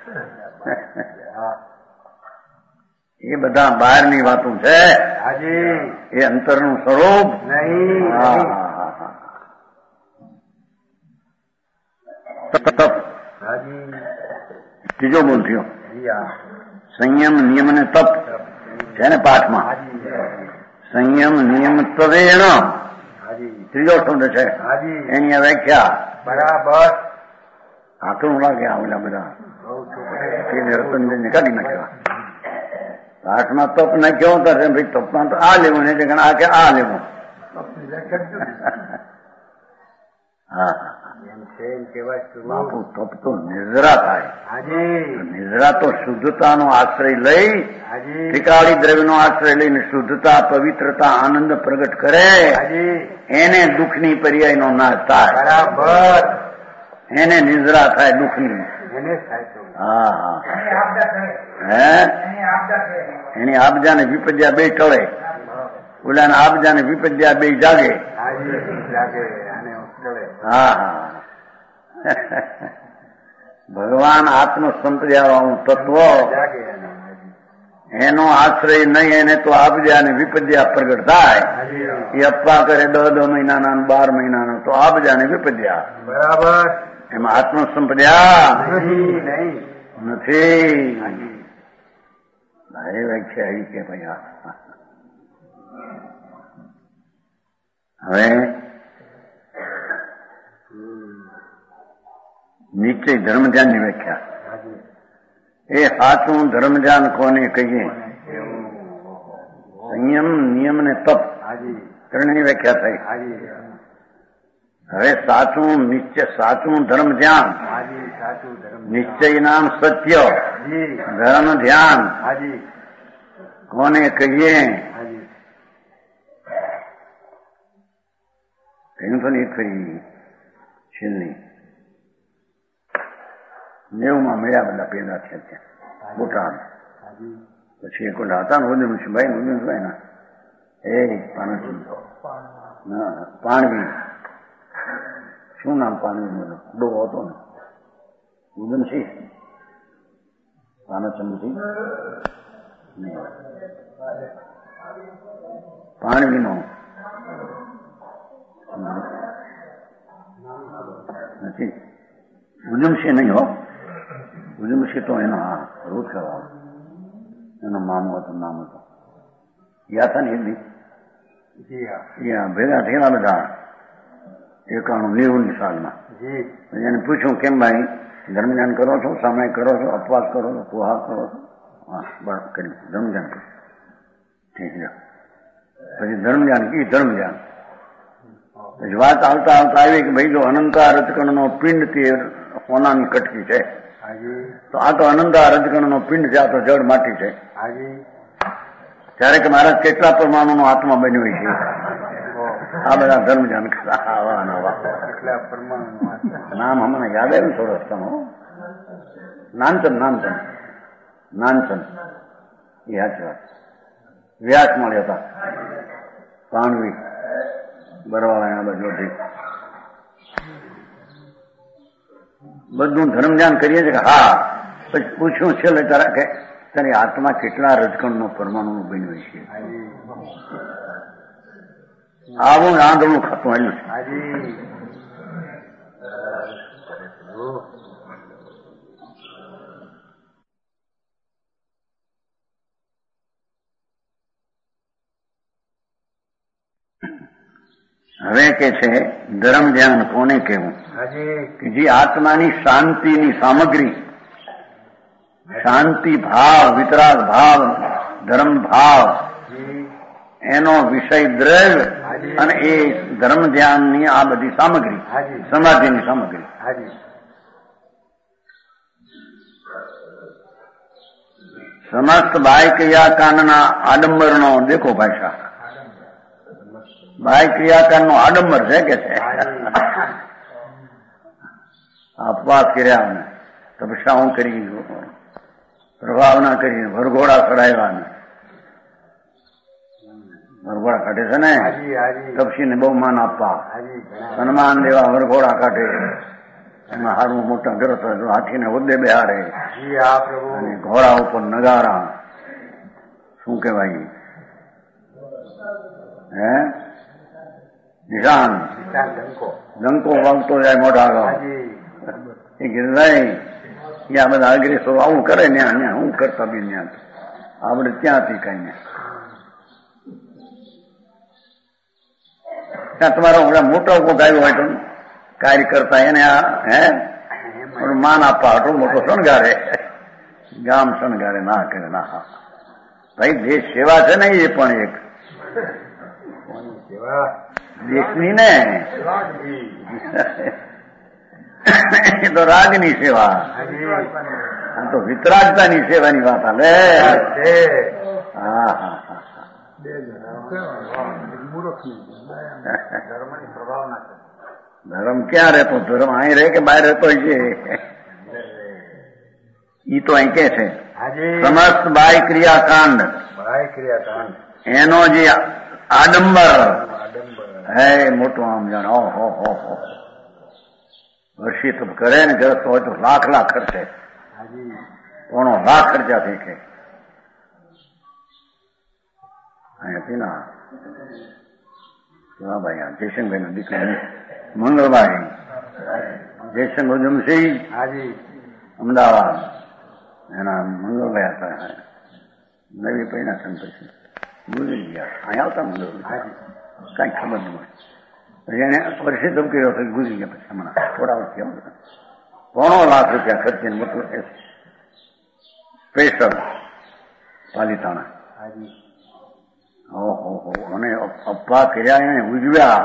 એ બધા બહારની વાતો છે. હાજી. એ અંતરનું સ્વરૂપ નહીં. હાજી. ત્રીજો બોલ થયો જી હા. સંયમ નિયમ અને તપ છે ને પાઠમાં. હાજી. સંયમ નિયમ તવેણ હાજી. ત્રીજો શબ્દ છે. હાજી. એની આ વ્યાખ્યા. બરાબર. આકરું લાગે આવડા બધા રતનબેન કાઢી નાખ્યા. પાઠમાં તપ નાખ્યો તો ભાઈ તપમાં તો આ લેવું ને આ કે આ લેવું. હા બાપુ તપ તો નિર્જરા થાય. નિર્જરા તો શુદ્ધતાનો આશ્રય લઈ ત્રિકાળી દ્રવ્યનો આશ્રય લઈને શુદ્ધતા પવિત્રતા આનંદ પ્રગટ કરે એને દુઃખની પર્યાયનો નાશ થાય. બરાબર. એને નિર્જરા થાય દુઃખની. હા હા હે એની આપજા ને વિપદ્યા બે ટળે. ઓલા ને આપજા ને વિપદ્યા બે જાગે. હા હા ભગવાન આત્મ સંપ્રદાયનું તત્વ એનો આશ્રય નહીં એને તો આપજા ને વિપદ્યા પ્રગટ થાય. એ અપવા કરે દસ દસ મહિનાના બાર મહિનાના તો આપજા ને વિપદ્યા. બરાબર. એમાં આત્મ સંપ્રદાય નથી. એ વ્યાખ્યા એવી કે ભાઈ હવે નિશ્ચય ધર્મ ધ્યાનની વ્યાખ્યા. એ સાચું ધર્મ ધ્યાન કોને કહીએ? સંયમ નિયમ ને તપ ત્રણની વ્યાખ્યા થઈ. હવે સાચું નિશ્ચય સાચું ધર્મ ધ્યાન નિશ્ચય નામ સત્ય ધર્મ ધ્યાન કોને કહીએ? કહ્યું તો નહીં ખરી છેલ્લી નેવમાં મળ્યા બધા પેદા થયા ત્યાં બોટાદ. પછી એક હતા ને ઉદયમસિંહભાઈ ને ઉદયમસિંહભાઈ ના એ પાણવી શું નામ પાણવી ડોવો હતો ને ઉદયમસિંહ પાનચંદસિંહ પાણવીનો નથી ઉદયમસિંહ નહીં હો. ઉદયમસિંહ તો એનો હા રોજ કરવા એનો મામો હતો નામ હતો યા હતા ને એ બી ભેગા થયેલા બધા એકાણું નેવુંની સાલમાં એને પૂછ્યું કેમ ભાઈ ધર્મ ધ્યાન કરો છો, સમય કરો છો, અપવાસ કરો છો, પુહાર કરો છો? હા બરાબર કર્યું, ધર્મ ધ્યાન કર્યું. ઠીક છે. પછી ધર્મ ધ્યાન કી ધર્મ ધ્યાન પછી વાત આવતા આવતા આવી કે ભાઈ જો અનંતા રજકણ નો પિંડ તે સોનાની કટકી છે તો આ તો અનંતા રજકણ નો પિંડ છે, આ તો જળ માટી છે. ત્યારે કે મહારાજ કેટલા પરમાણુ નો આત્મા બન્યો છે? આ બધા ધર્મ ધ્યાન આવા નવા નામ હમણાં યાદ આવ્યું થોડો રસ્તામાં. નાનચંદ નાનચંદ નાનચંદ એ સાચી વાત. વ્યાસ મળ્યા હતા પાણવી બરવાળા બાજુથી. બધું ધર્મ ધ્યાન કરીએ છીએ કે હા. પછી પૂછ્યું છેલ્લે તારા કે તારી આત્મા કેટલા રજકણ નો પરમાણુ બન્યો છે? આવું આંધળું ખાતું આવ્યું છે. હવે કે છે ધર્મ ધ્યાન કોને કહેવું? કે જે આત્માની શાંતિની સામગ્રી, શાંતિ ભાવ, વિતરાગ ભાવ, ધર્મ ભાવ એનો વિષય દ્રવ્ય અને એ ધર્મ ધ્યાનની આ બધી સામગ્રી, સમાધિની સામગ્રી. સમસ્ત બાહ્ય ક્રિયાકાંડના આડંબરનો દેખો ભાષા. બાહ્ય ક્રિયાકાંડ નો આડંબર છે કે છે અપવાસ કર્યા, તપસ્યાઓ કરી, પ્રભાવના કરી, વરઘોડા ચડાવ્યા. વરઘોડા કાઢે છે ને, તપસીને બહુ માન આપવા, સન્માન દેવા, વરઘોડા કાઢે. એમાં હારું મોટા ગરત હાથીને હોદ્દે બેહાડે અને ઘોડા ઉપર નગારા. શું કેવાય હે નિશાન ડંકો વાગતો જાય મોઢા આગળ. એ કીધું નહીં ત્યાં બધા અગ્રેસો આવું કરે ને ત્યાં હું કરતા બી ત્યાં આપણે ત્યાંથી કઈ ને ત્યાં તમારો મોટો કોક આવ્યો હોય તો કાર્ય કરતા એને હે માન આપવા હતો મોટો શણગારે, ગામ શણગારે. ના કરે ના. હા ભાઈ દેશ સેવા છે ને એ પણ એક દેશની ને એ તો રાગની સેવા, આ તો વિતરાગતાની સેવાની વાત હાલે. હા હા હા ધર્મ ક્યાં રહેતો? ધર્મ અહીં રહે કે બહાર રહેતો છે? ઈ તો અહીં કે છે સમસ્ત બાહ્ય ક્રિયાકાંડ એનો જે આડંબર હે મોટું આમ જાણ ઓહો હો હો વર્ષિત કરે ને ગરજ હોય તો લાખ લાખ ખર્ચે, પોણો લાખ ખર્ચા થઈ કે અહીંયાથી ના કેવા ભાઈ આ જયશંકભાઈ નો દીકરો મંગળભાઈ જયશંકર જમશી અમદાવાદ એના મંગળભાઈ હતા. નવી પૈણા છે પછી ગુજરી ગયા. અહીં આવતા મંગળભાઈ કઈ ખબર નહીં હોય. પછી એને વર્ષે ધમકીઓ થઈ ગુજરી ગયા. પછી હમણાં થોડા વર્ષથી આવતા પોણો લાખ રૂપિયા ખર્ચીને મોટું સ્પેશલ પાલિતાણા. ઓહો હો અને અપ્પા કર્યા એને ઉજવ્યા.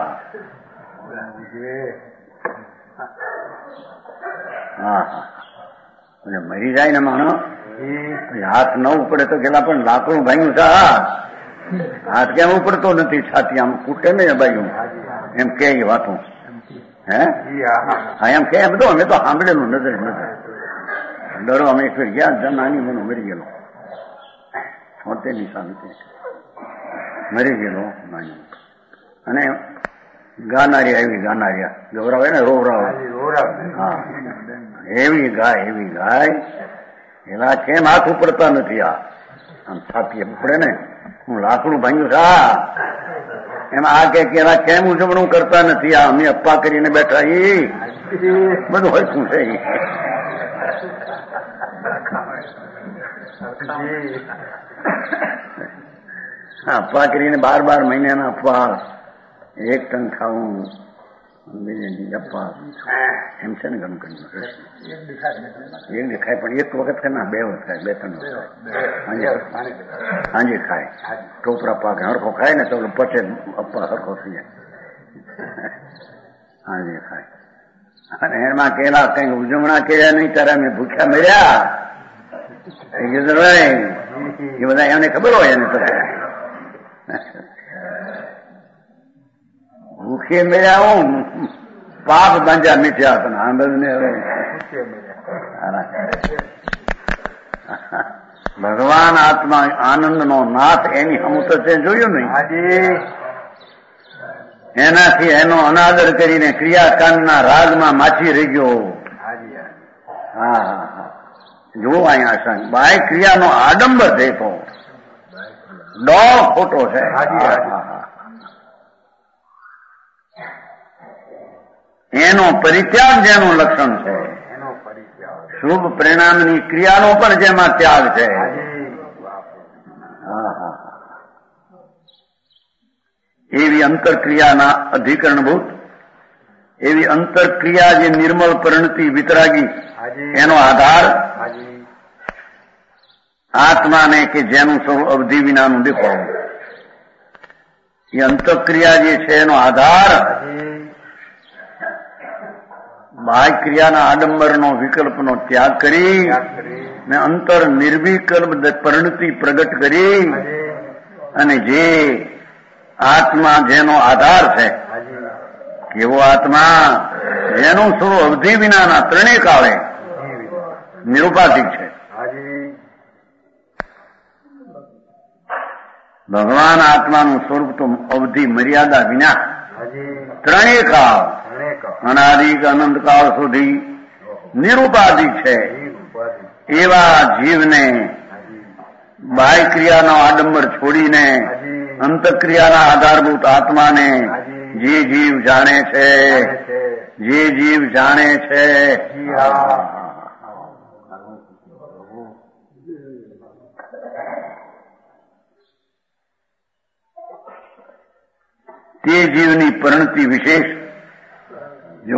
હા હા મરી જાય ને માણસ હાથ ન ઉપડે તો પેલા પણ લાકડું ભાંગ્યું છે. હાથ કેમ ઉપડતો નથી? છાતી આમ ફૂટે ને ભાઈ એમ કે વાતો હે હા એમ કે બધું અમે તો સાંભળેલું નજર નજર ડરો. અમે એક ગયા નાની મને મરી ગયેલો છોતેર ની સામે મરી ગયેલો નાની. અને ગાનારી આવી ગાનારિયા ગૌરાવે ને રોવરાવ. હા એવી ગાય એવી ગાય એના કેમ હાથ ઉપડતા નથી? આ આમ છાતી ઉપડે ને હું લાકડું ભાંગ્યું છે એમ આ કે એના કેમ ઉજવણું કરતા નથી? આ અમે અપ્પા કરીને બેઠા એ બધું હોય શું છે? અપ્પા કરીને બાર બાર મહિનાના અપવાસ, એક ટન ખાવું, અપ્પા એમ છે ને ઘણું ઘણું એક દેખાય પણ એક વખત કે ના બે વખત ખાય બે ત્રણ વખત સાંજે ખાય ટોપરા પાક હરખો ખાય ને તો પચે અપ્પા હરખો થઈ જાય સાંજે ખાય અને એમાં કેલા કઈ ઉજવણા કર્યા નહીં તારા મેં ભૂખ્યા મળ્યા એ બધા એને ખબર હોય એને તો ભૂખે મળ્યા હું પાપ બાંધ્યા મીઠ્યા પણ આંબલ ને હવે ભગવાન આત્મા આનંદ નો નાથ એની અમુક તે જોયું નહીં એનાથી એનો અનાદર કરીને ક્રિયાકાંડના રાગમાં માછી રહી ગયો. હા હા હા જુઓ અહીંયા આશા બાય ક્રિયાનો આડંબર દેખો ડોળ ખોટો છે. એનો પરિત્યાગ જેનું લક્ષણ છે શુભ પરિણામની ક્રિયાનો પણ જેમાં ત્યાગ છે. એવી અંતરક્રિયાના અધિકરણભૂત એવી અંતરક્રિયા જે નિર્મળ પરિણતિ વિતરાગી એનો આધાર આત્માને કે જેનું સ્વરૂપ અવધિ વિનાનું દેખાવું એ અંતરક્રિયા જે છે એનો આધાર બાહ્ય ક્રિયાના આડંબરનો વિકલ્પનો ત્યાગ કરી ને અંતર નિર્વિકલ્પ પરિણતિ પ્રગટ કરી અને જે આત્મા જેનો આધાર છે કેવો આત્મા જેનું સ્વરૂપ અવધિ વિનાના ત્રણેય કાળે નિરુપાધિક છે. ભગવાન આત્માનું સ્વરૂપ તો અવધિ મર્યાદા વિના ત્રણેય કાળ અનાદિક અનંત કાળ સુધી નિરુપાધિક છે. એવા જીવને બાહ્ય ક્રિયાનો આડંબર છોડીને અંતક્રિયાના આધારભૂત આત્માને જે જીવ જાણે છે જે જીવ જાણે છે તે જીવની પરિણતિ વિશેષ જો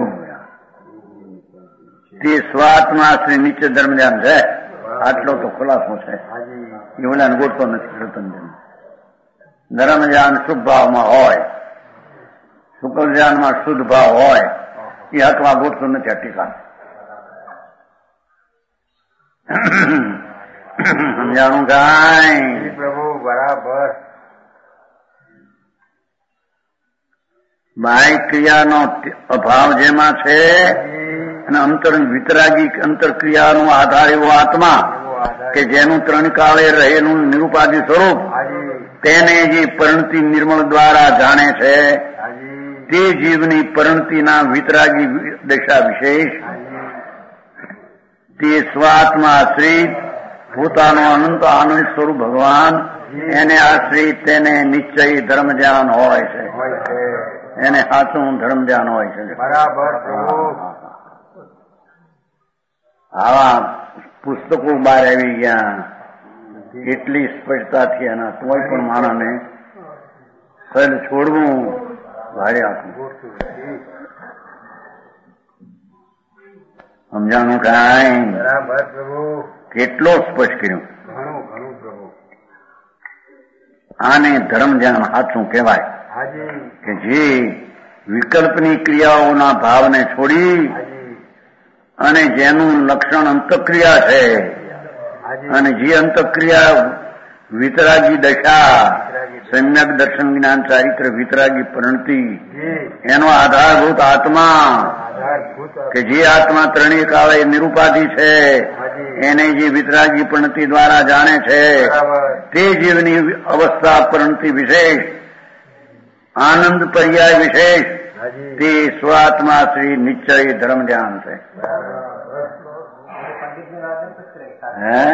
તે સ્વાત્મા શ્રી નીચે ધર્મધ્યાન છે. આટલો તો ખુલાસો છે એવડાને ગોઠતો નથી. રતનજન ધર્મધ્યાન શુભ ભાવમાં હોય શુક્લ ધ્યાનમાં શુદ્ધ ભાવ હોય એ હકમાં ગોઠતો નથી. ટીકા સમજાણું કાંઈ પ્રભુ બરાબર. બાહ્ય ક્રિયાનો અભાવ જેમાં છે અને અંતર વિતરાગી અંતરક્રિયાનો આધાર એવો આત્મા કે જેનું ત્રણ કાળે રહેલું નિરુપાધિ સ્વરૂપ તેને જે પરિણતિ નિર્મળ દ્વારા જાણે છે તે જીવની પરિણતિના વિતરાગી દશા વિશેષ તે સ્વાત્મા આશ્રિત પોતાનો અનંત આનંદ સ્વરૂપ ભગવાન એને આશ્રિત તેને નિશ્ચય ધર્મ ધ્યાન હોય છે. એને સાચું ધર્મ ધ્યાન હોય છે. બરાબર. આવા પુસ્તકો બહાર આવી ગયા એટલી સ્પષ્ટતાથી એના તોય પણ માણસને સહેલ છોડવું ભારે આપવું. સમજાણું કાંઈ બરાબર પ્રભુ. કેટલો સ્પષ્ટ કર્યું. ઘણું ઘણું પ્રભુ. આને ધર્મ ધ્યાન સાચું કહેવાય કે જે વિકલ્પની ક્રિયાઓના ભાવને છોડી અને જેનું લક્ષણ અંતક્રિયા છે અને જે અંતક્રિયા વિતરાગી દશા સમ્યક દર્શન જ્ઞાન ચારિત્ર વિતરાગી પરિણતિ એનો આધારભૂત આત્મા કે જે આત્મા ત્રણેય કાળે નિરુપાધિ છે એને જે વિતરાગી પરિણતિ દ્વારા જાણે છે તે જીવની અવસ્થા પરિણતિ વિશેષ આનંદ પર્યાય વિશેષ તે સ્વાત્મા શ્રી નિશ્ચય ધર્મ ધ્યાન છે. હે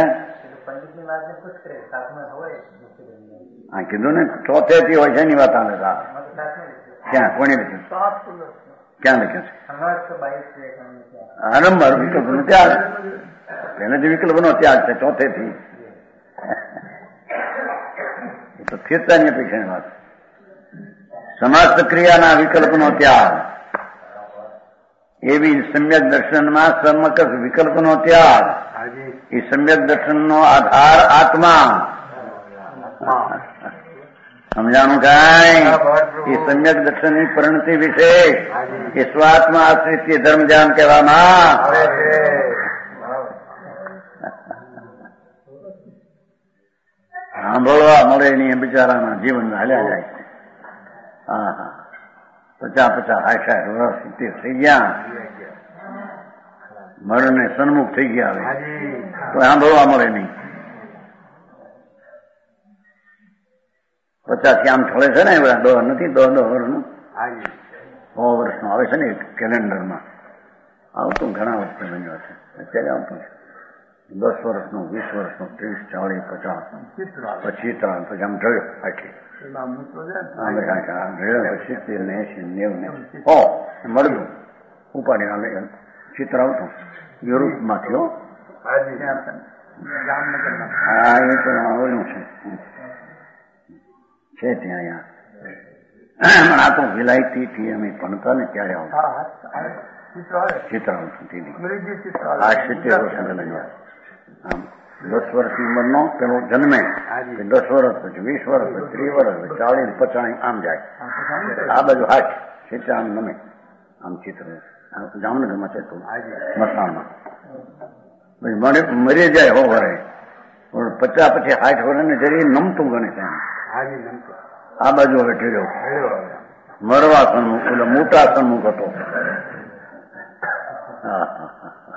હા કીધું ને ચોથે થી હોય છે ની વાત આવે. ક્યાં કોને લખ્યું? ક્યાં લખ્યું છે? આરંભ વિકલ્પ નો ત્યાગ. પહેલેથી વિકલ્પ નો ત્યાગ છે ચોથે થી. એ તો સ્થિરતાની અપેક્ષાની વાત. સમસ્ત ક્રિયાના વિકલ્પનો ત્યાગ એવી સમ્યક દર્શનમાં સમકક્ષ વિકલ્પનો ત્યાગ, એ સમ્યક દર્શનનો આધાર આત્મા. સમજાણું કાંઈ? એ સમ્યક દર્શનની પરિણતિ વિશે એ સ્વાત્મા આશ્રિત ધર્મ ધ્યાન કહેવામાં આવે છે. સાંભળવા મળે નહીં બિચારાના જીવન હાલ્યા જાય છે. હા હા, પચાસ પચાસ સાઠ સાઠ વર્ષ સિત્તેર થઈ ગયા, મરણને સન્મુખ થઈ ગયા, હવે તો સાંભળવા મળે નહીં. પચાસ થી આમ ઠળે છે ને, એવડા દોર નથી, દો દો વર્ષનું સો વર્ષનું આવે છે ને કેલેન્ડરમાં આવતું, ઘણા વર્ષે બન્યો છે. અત્યારે આવતું છે દસ વર્ષનું, વીસ વર્ષનું, ત્રીસ, ચાલીસ, પચાસ, પછી ત્રણ, પછી આમ ઢળ્યો આટલી સિત્તેર ને એસી નેવું ને હો મળતું ઉપાડી આલે ચિત્ર આવતું યુરોપમાંથી. હો હા, એ તો ઓલું છે છે ત્યાં. અહીંયા આ તો વિલાયતી થી અમે ભણતા ને ત્યારે આવતું ચિત્ર આવતું ટીવી. આ સિત્તેર વર્ષ પહેલા આમ દસ વર્ષની ઉંમરનો પેલો જન્મે, દસ વર્ષ પછી વીસ વર્ષ પછી ત્રીસ વર્ષ પછી ચાલીસ પચાસ આમ જાય. આ બાજુ હાથ ચિત્ર આમ નમે આમ ચિત્ર જામનગરમાં છે મસાણમાં મરી જાય હો વરે પચાસ પછી સાઠ વર્ષ ને જરી નમતું ગણે છે. આ બાજુ હવે ઠેર્યો મરવા સન્મુખ, એટલે મોટા સન્મુખ હતો. હા હા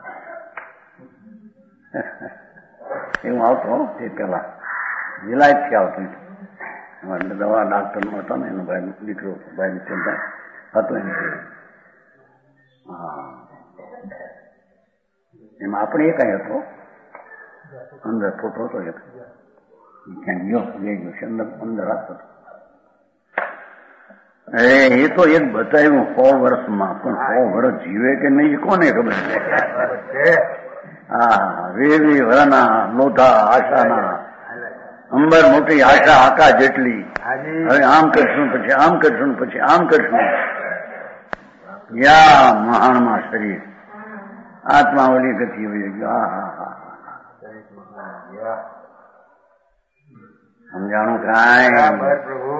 એવું આવતો એ પેલા વિલાયતથી આવતું. દવા ડાક્ટર નો હતો ને એનો ભાઈ દીકરો ભાઈ ચિંતા હતો એમ. હા, એમાં આપણે એ કઈ હતો અંદર ફોટો હતો એક ક્યાંક ગયો લઈ ગયો છે અંદર અંદર રાખતો હતો. એ તો એક બતાવ્યું સો વર્ષમાં, પણ સો વર્ષ જીવે કે નહીં કોને ખબર છે. હા, વેવી વરના લોઢા આશાના અંબર મોટી આશા આકા જેટલી. હવે આમ કરશું પછી આમ કરશું પછી આમ કરશું. યા મહાણમાં શરીર આત્મા ઓલી ગતિ હોય ગયો. હા હા હા, સમજાણું કાંઈ?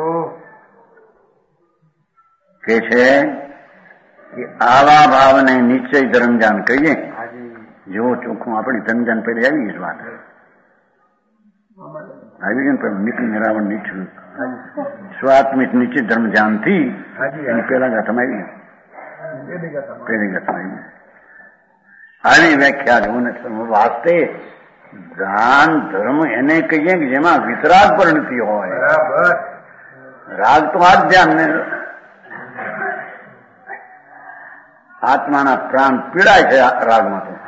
કે છે કે આવા ભાવને નિશ્ચય ધર્મજાન કહીએ. જેવો ચોખ્ખું આપણી ધર્મજાન પહેલી આવી જ વાત આવી ગઈ ને નીતિ નિરાવણ નીચું સ્વાત્મિક નિશ્ચિત ધર્મજાન થી એની પેલા ગાથામાં આવી પેલી ગાથામાં આવી આવી વ્યાખ્યા જોને વાસ્તે દાન ધર્મ એને કહીએ કે જેમાં વિતરાગ પરિણતિ હોય. રાગ તો આ જ ધ્યાન ને આત્માના પ્રાણ પીડાય છે રાગમાં. તો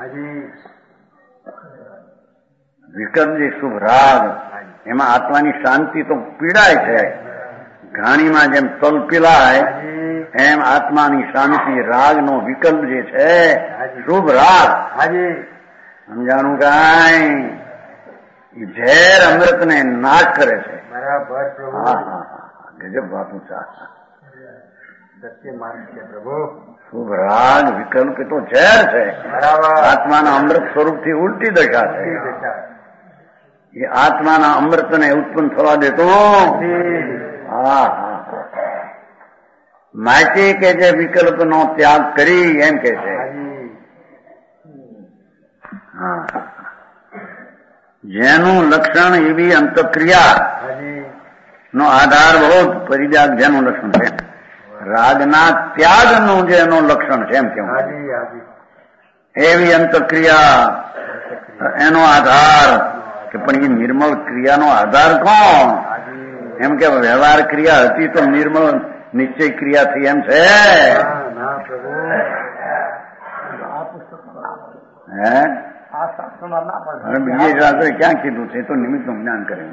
વિકલ્પ જે શુભ રાગ એમાં આત્માની શાંતિ તો પીડાય છે. ઘાણીમાં જેમ તલ પીલાય એમ આત્માની શાંતિ રાગનો વિકલ્પ જે છે શુભ રાગ. સમજાણું કાંઈ? ઝેર અમૃતને નાશ કરે છે. બરાબર. હા હા હા, ગજબ વાતું ચા સત્ય માર્ગ છે પ્રભુ. શુભ રાગ વિકલ્પ તો ઝેર છે. આત્માના અમૃત સ્વરૂપથી ઉલટી દશા છે. એ આત્માના અમૃતને ઉત્પન્ન થવા દેતો. હા હા, માટે કે જે વિકલ્પનો ત્યાગ કરી એમ કે છે. હા, જેનું લક્ષણ એવી અંતક્રિયા નો આધાર બહુ પરિત્યાગ જેનું લક્ષણ છે. રાગના ત્યાગનું જેનું લક્ષણ છે એમ કેવું. એવી અંતક્રિયા એનો આધાર કે પણ એ નિર્મળ ક્રિયાનો આધાર કોણ? એમ કે વ્યવહાર ક્રિયા હતી તો નિર્મળ નિશ્ચય ક્રિયા થઈ એમ છે. હે બીજે શાસ્ત્રે ક્યાં કીધું છે? તો નિમિત્તનું જ્ઞાન કરે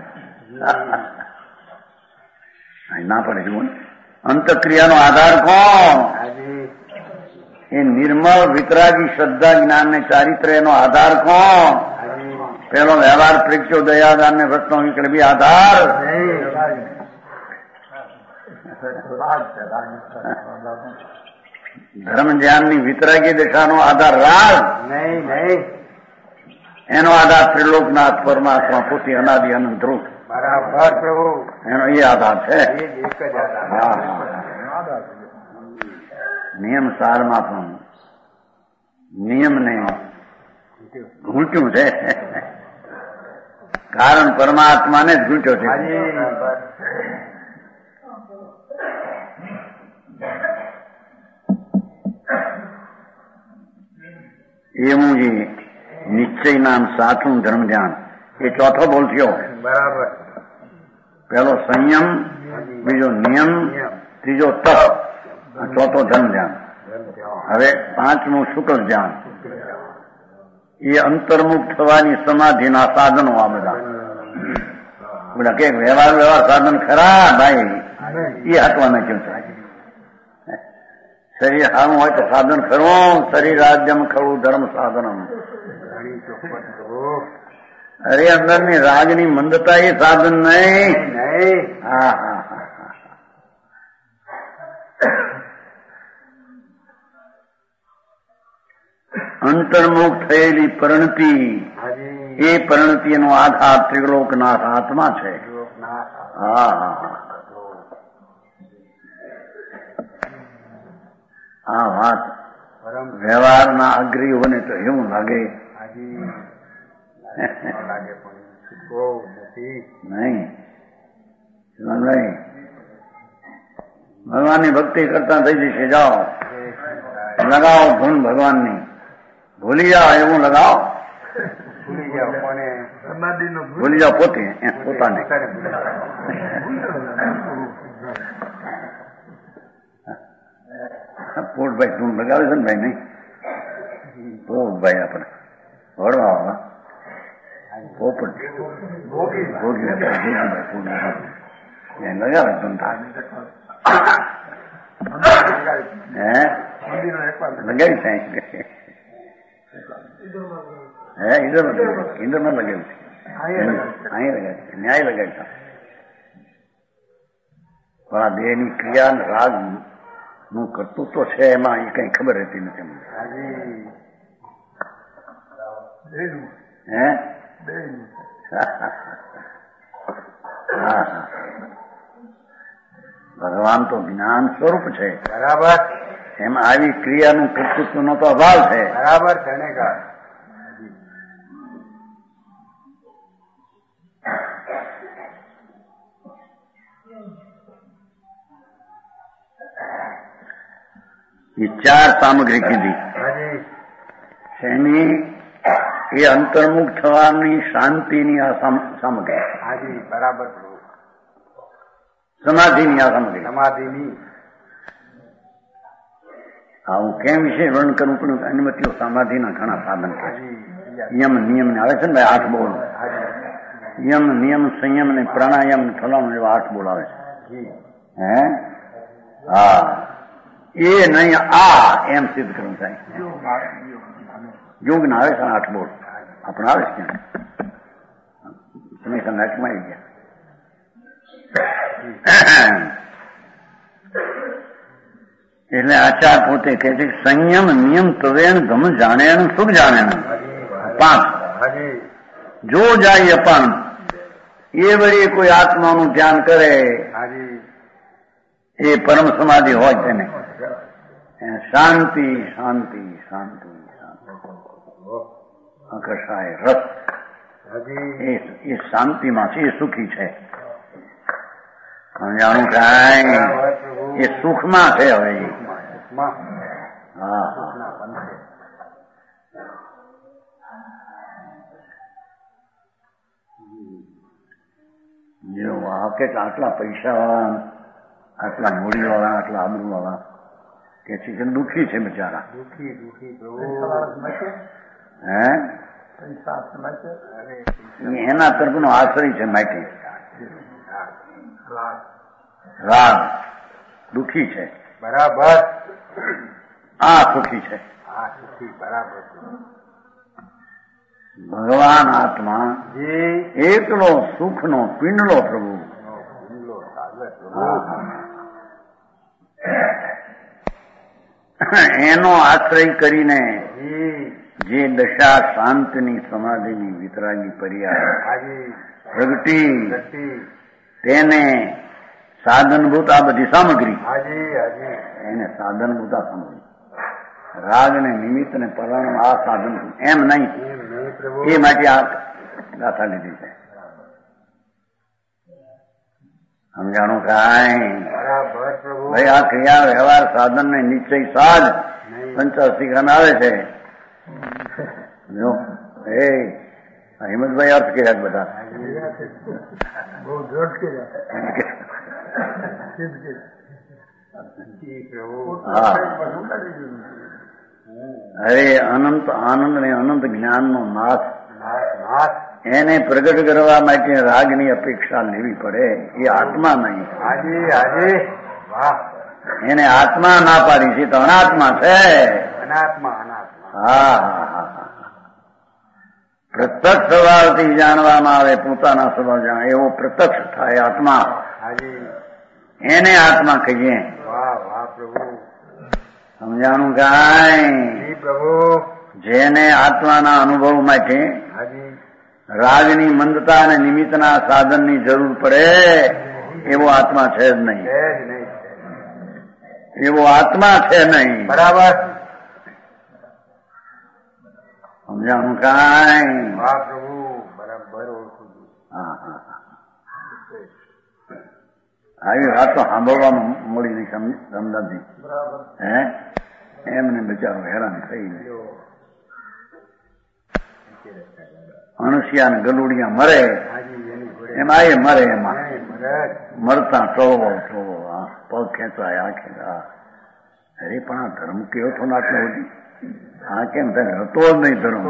ના પડે. જુઓ ને, અંતક્રિયાનો આધાર કોણ? એ નિર્મળ વિતરાગી શ્રદ્ધા જ્ઞાન ને ચારિત્ર્યનો આધાર કોણ? પેલો વ્યવહાર પ્રેક્ષો દયાદાન ને વ્રતનો વિકલ્પી આધાર. ધર્મ ધ્યાનની વિતરાગી દશાનો આધાર રાગ નહીં નહીં એનો આધાર ત્રિલોકનાથ પરમાત્મા પોતે અનાદિ અનંત રૂપ બરાબર પ્રભુ એનો એ આધાર છે. એ જ એક જ આધાર. નિયમ સારમાં પણ નિયમને ઘૂંટ્યું છે, કારણ પરમાત્માને જ ઘૂંટ્યો છે. એવું જે નિશ્ચય નામ સાચું ધર્મ ધ્યાન એ ચોથો બોલ થયો. બરાબર. પેલો સંયમ, બીજો નિયમ, ત્રીજો તપ, ચોથો ધર્મ ધ્યાન. હવે પાંચમું શુક્લ ધ્યાન. એ અંતર્મુખ થવાની સમાધિના સાધનો આ બધા. બધા કે વ્યવહાર વ્યવહાર સાધન ખરા ભાઈ, એ હટવાના કેમ થાય? શરીર સારું હોય તો સાધન ખરું. શરીર રાજ્યમ ખરું ધર્મ સાધનમ. અરે અંદરની રાજની મંદતા એ સાધન નહીં. હા હા હા અંતર્મુખ થયેલી પરિણતિ, એ પરિણતિનો આધાર ત્રિલોકનાથ આત્મા છે. હા હા આ વાત વ્યવહારના અગ્રીઓને તો એવું લાગે નહીં. નહીં, ભગવાનની ભક્તિ કરતા થઈ જશે. જાઓ લગાવો ધૂન ભગવાનની, ભૂલી જાઓ એવું લગાવો. ભૂલી જાઓ પોતે પોતાને. પોટભાઈ ધૂન લગાવે છે ને ભાઈ? નહીં તો ભાઈ આપણે વડવા પોપટ ભોગી લગાવે ધૂન થાય. હે લગાવી થાય હે ઇધર ઇધરમાં લગાવી છે, અહીં લગાવી છે, ન્યાય લગાવી છે. પણ આ દેહની ક્રિયા રાગ નું કર્તૃત્વ છે એમાં એ કઈ ખબર રહેતી નથી મને. હે ભગવાન તો જ્ઞાન સ્વરૂપ છે. બરાબર. એમાં આવી ક્રિયાનું કર્તૃત્વનો તો અભાવ છે. બરાબર. ધન્યવાદ. એ ચાર સામગ્રી કીધી એની, એ અંતર્મુખ થવાની શાંતિની આ સામગ્રી. હાજી બરાબર. સમાધિની આ સામગ્રી. સમાધિની હા હું કેમ વિશે વર્ણન કરું પણ અનુમતિઓ સમાધિના ઘણા સાધન છે. યમ નિયમ ને આવે છે ને ભાઈ, આઠ બોલ. યમ નિયમ સંયમ ને પ્રાણાયામ ને ફલાણું એવા આઠ બોલ આવે છે. હે હા એ નહીં આ એમ સિદ્ધ કરવું થાય. યોગ ના આવે છે આઠ બોલ, આપણે આવે છે ક્યાં તમે નાટમાં આવી ગયા. એટલે આચાર પોતે કહે છે સંયમ નિયમ તવેણ ધમ જાણે સુખ જાણે. પાંચ જો જાય પણ એ વળી કોઈ આત્માનું ધ્યાન કરે એ પરમ સમાધિ હોય તેને શાંતિ શાંતિ શાંતિ શાંતિ આકર્ષાય રસ એ શાંતિમાં છે, એ સુખી છે. સમજાણું કાંઈ એ સુખમાં છે. હવે હા જો આ કેટલા આટલા પૈસા વાળા, આટલા મૂડી વાળા, આટલા આબરૂ વાળા કે છે કે દુઃખી છે બિચારા. દુઃખી દુઃખી હે એના તરફનો આશ્રય છે માટી. રાગ દુઃખી છે. બરાબર. આ સુખી છે. આ સુખી. બરાબર. ભગવાન આત્મા એકલો સુખનો પિંડલો પ્રભુ. એનો આશ્રય કરીને જે દશા શાંતિની સમાધિની વિતરાગી પર્યા પ્રગટી તેને સાધનભૂત આ બધી સામગ્રી એને સાધનભૂત આ સામગ્રી રાગ ને નિમિત્ત ને પરાણ આ સાધન એમ નહીં એ માટે આ ગાથા લીધી છે. સમજાણું કાંઈ ભાઈ આ ક્રિયા વ્યવહાર સાધન ને નિશ્ચય સાધ પંચાસી ગ્રામ આવે છે. જો એ હિંમતભાઈ અર્થ કર્યા બધા હા. અરે અનંત આનંદ ને અનંત જ્ઞાન નો નાથ એને પ્રગટ કરવા માટે રાગની અપેક્ષા લેવી પડે. એ આત્મા નહીં. એને આત્મા ના પાડી છે તો અનાત્મા છે. હા હા હા પ્રત્યક્ષ સ્વભાવથી જાણવામાં આવે પોતાના સ્વભાવ જાણે એવો પ્રત્યક્ષ થાય આત્મા એને આત્મા કહીએ. સમજાણું કાંઈ જેને આત્માના અનુભવ માટે રાગની મંદતા અને નિમિત્તના સાધનની જરૂર પડે એવો આત્મા છે જ નહીં. એવો આત્મા છે નહીં. બરાબર સમજાણું કાંઈ? હા હા આવી વાત તો સાંભળવામાં મળી નહીં સમજાતી. હે એમને બચારો હેરાન થઈને અણસિયા ને ગલુડિયા મરે એમાં એ મરે એમાં મરતા ટોળવો ટોળવો પગ ખેંચાય આ ખેંચા. અરે પણ આ ધર્મ કેવો છો ને આટલો હતી આ કેમ થાય હતો જ નહીં ધર્મ.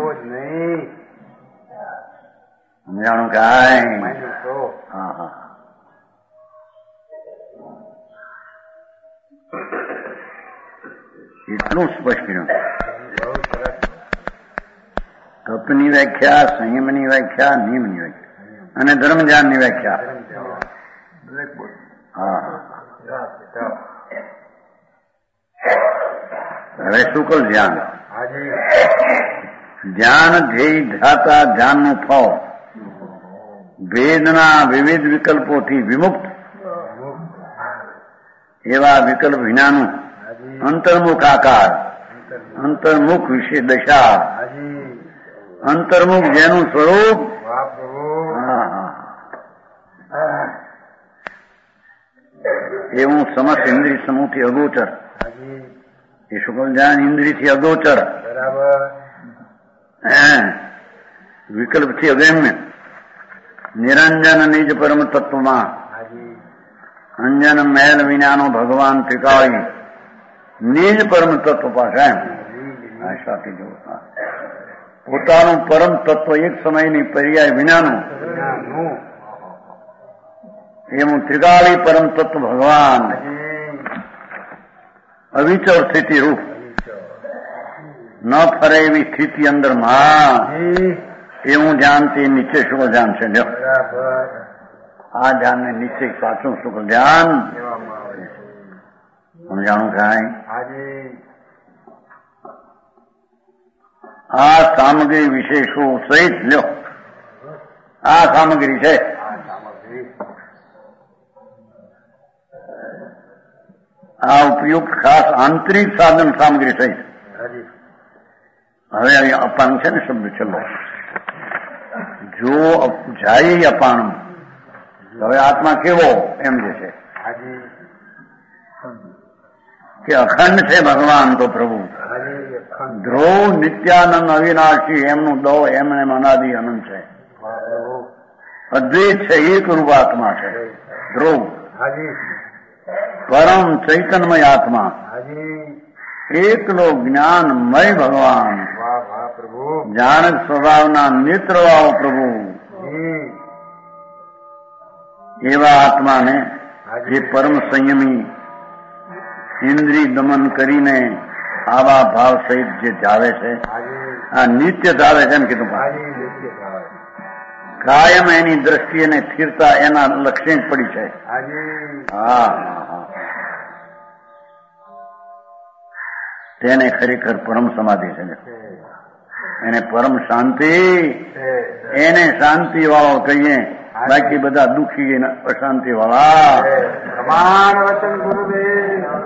સમજાણું કાંઈ? હા હા એટલું સ્પષ્ટ રહ્યું. તપની વ્યાખ્યા, સંયમની વ્યાખ્યા, નિયમની વ્યાખ્યા અને ધર્મજ્ઞાનની વ્યાખ્યા. હા હવે શુકલ ધ્યાન. ધ્યાન ધ્યેય ધ્યાતા ધ્યાનનું ફળ ભેદના વિવિધ વિકલ્પોથી વિમુક્ત એવા વિકલ્પ વિનાનું અંતર્મુખ આકાર, અંતર્મુખ વિશે દશા, અંતર્મુખ જેનું સ્વરૂપ એવું સમસ્ત ઇન્દ્રિય સમૂહથી અગોચર. એ શુક્લ જ્ઞાન ઇન્દ્રિયથી અગોચર, વિકલ્પથી અગમ્ય, નિરંજન નિજ પરમ તત્વમાં અંજન મેલ વિનાનો ભગવાન ત્રિકાળી નિજ પરમ તત્વ પાસે એમ આશાથી જોતા પોતાનું પરમ તત્વ એક સમયની પર્યાય વિનાનું એવું ત્રિકાળી પરમ તત્વ ભગવાન અવિચર સ્થિતિ રૂપ ન ફરે એવી સ્થિતિ અંદર માં એવું ધ્યાનથી નીચે શુક્લ ધ્યાન છે. આ ધ્યાન ને નીચે સાચું શુક્લ ધ્યાન સમજાણું કાંઈ? આ સામગ્રી વિશેષો સહિત લ્યો. આ સામગ્રી છે. આ ઉપયુક્ત ખાસ આંતરિક સાધન સામગ્રી સહિત. હવે અપાન છે ને શબ્દ ચલો જો જાય અપાન હવે આત્મા કેવો એમ જે છે કે અખંડ છે ભગવાન તો પ્રભુ ધ્રુવ નિત્યાનંદ અવિનાશી એમનું દો એમને અનાદિ અનંત છે. અદ્વૈત છે, એક રૂપ આત્મા છે ધ્રુવ, પરમ ચૈતન્યમય આત્મા, એકલો જ્ઞાનમય ભગવાન, જાણક સ્વભાવના નેત્રવાળો પ્રભુ એવા આત્માને જે પરમ સંયમી ઇન્દ્રિય દમન કરીને આવા ભાવ સહિત જે જાવે છે આ નિત્ય જાવે છે એમ કીધું. કાયમ એની દ્રષ્ટિ અને સ્થિરતા એના લક્ષ્ય જ પડી છે. હા તેને ખરેખર પરમ સમાધિ છે. એને પરમ શાંતિ, એને શાંતિ વાળો કહીએ, બાકી બધા દુઃખી અશાંતિ વાળા. પ્રમાણ વચન ગુરુદેવ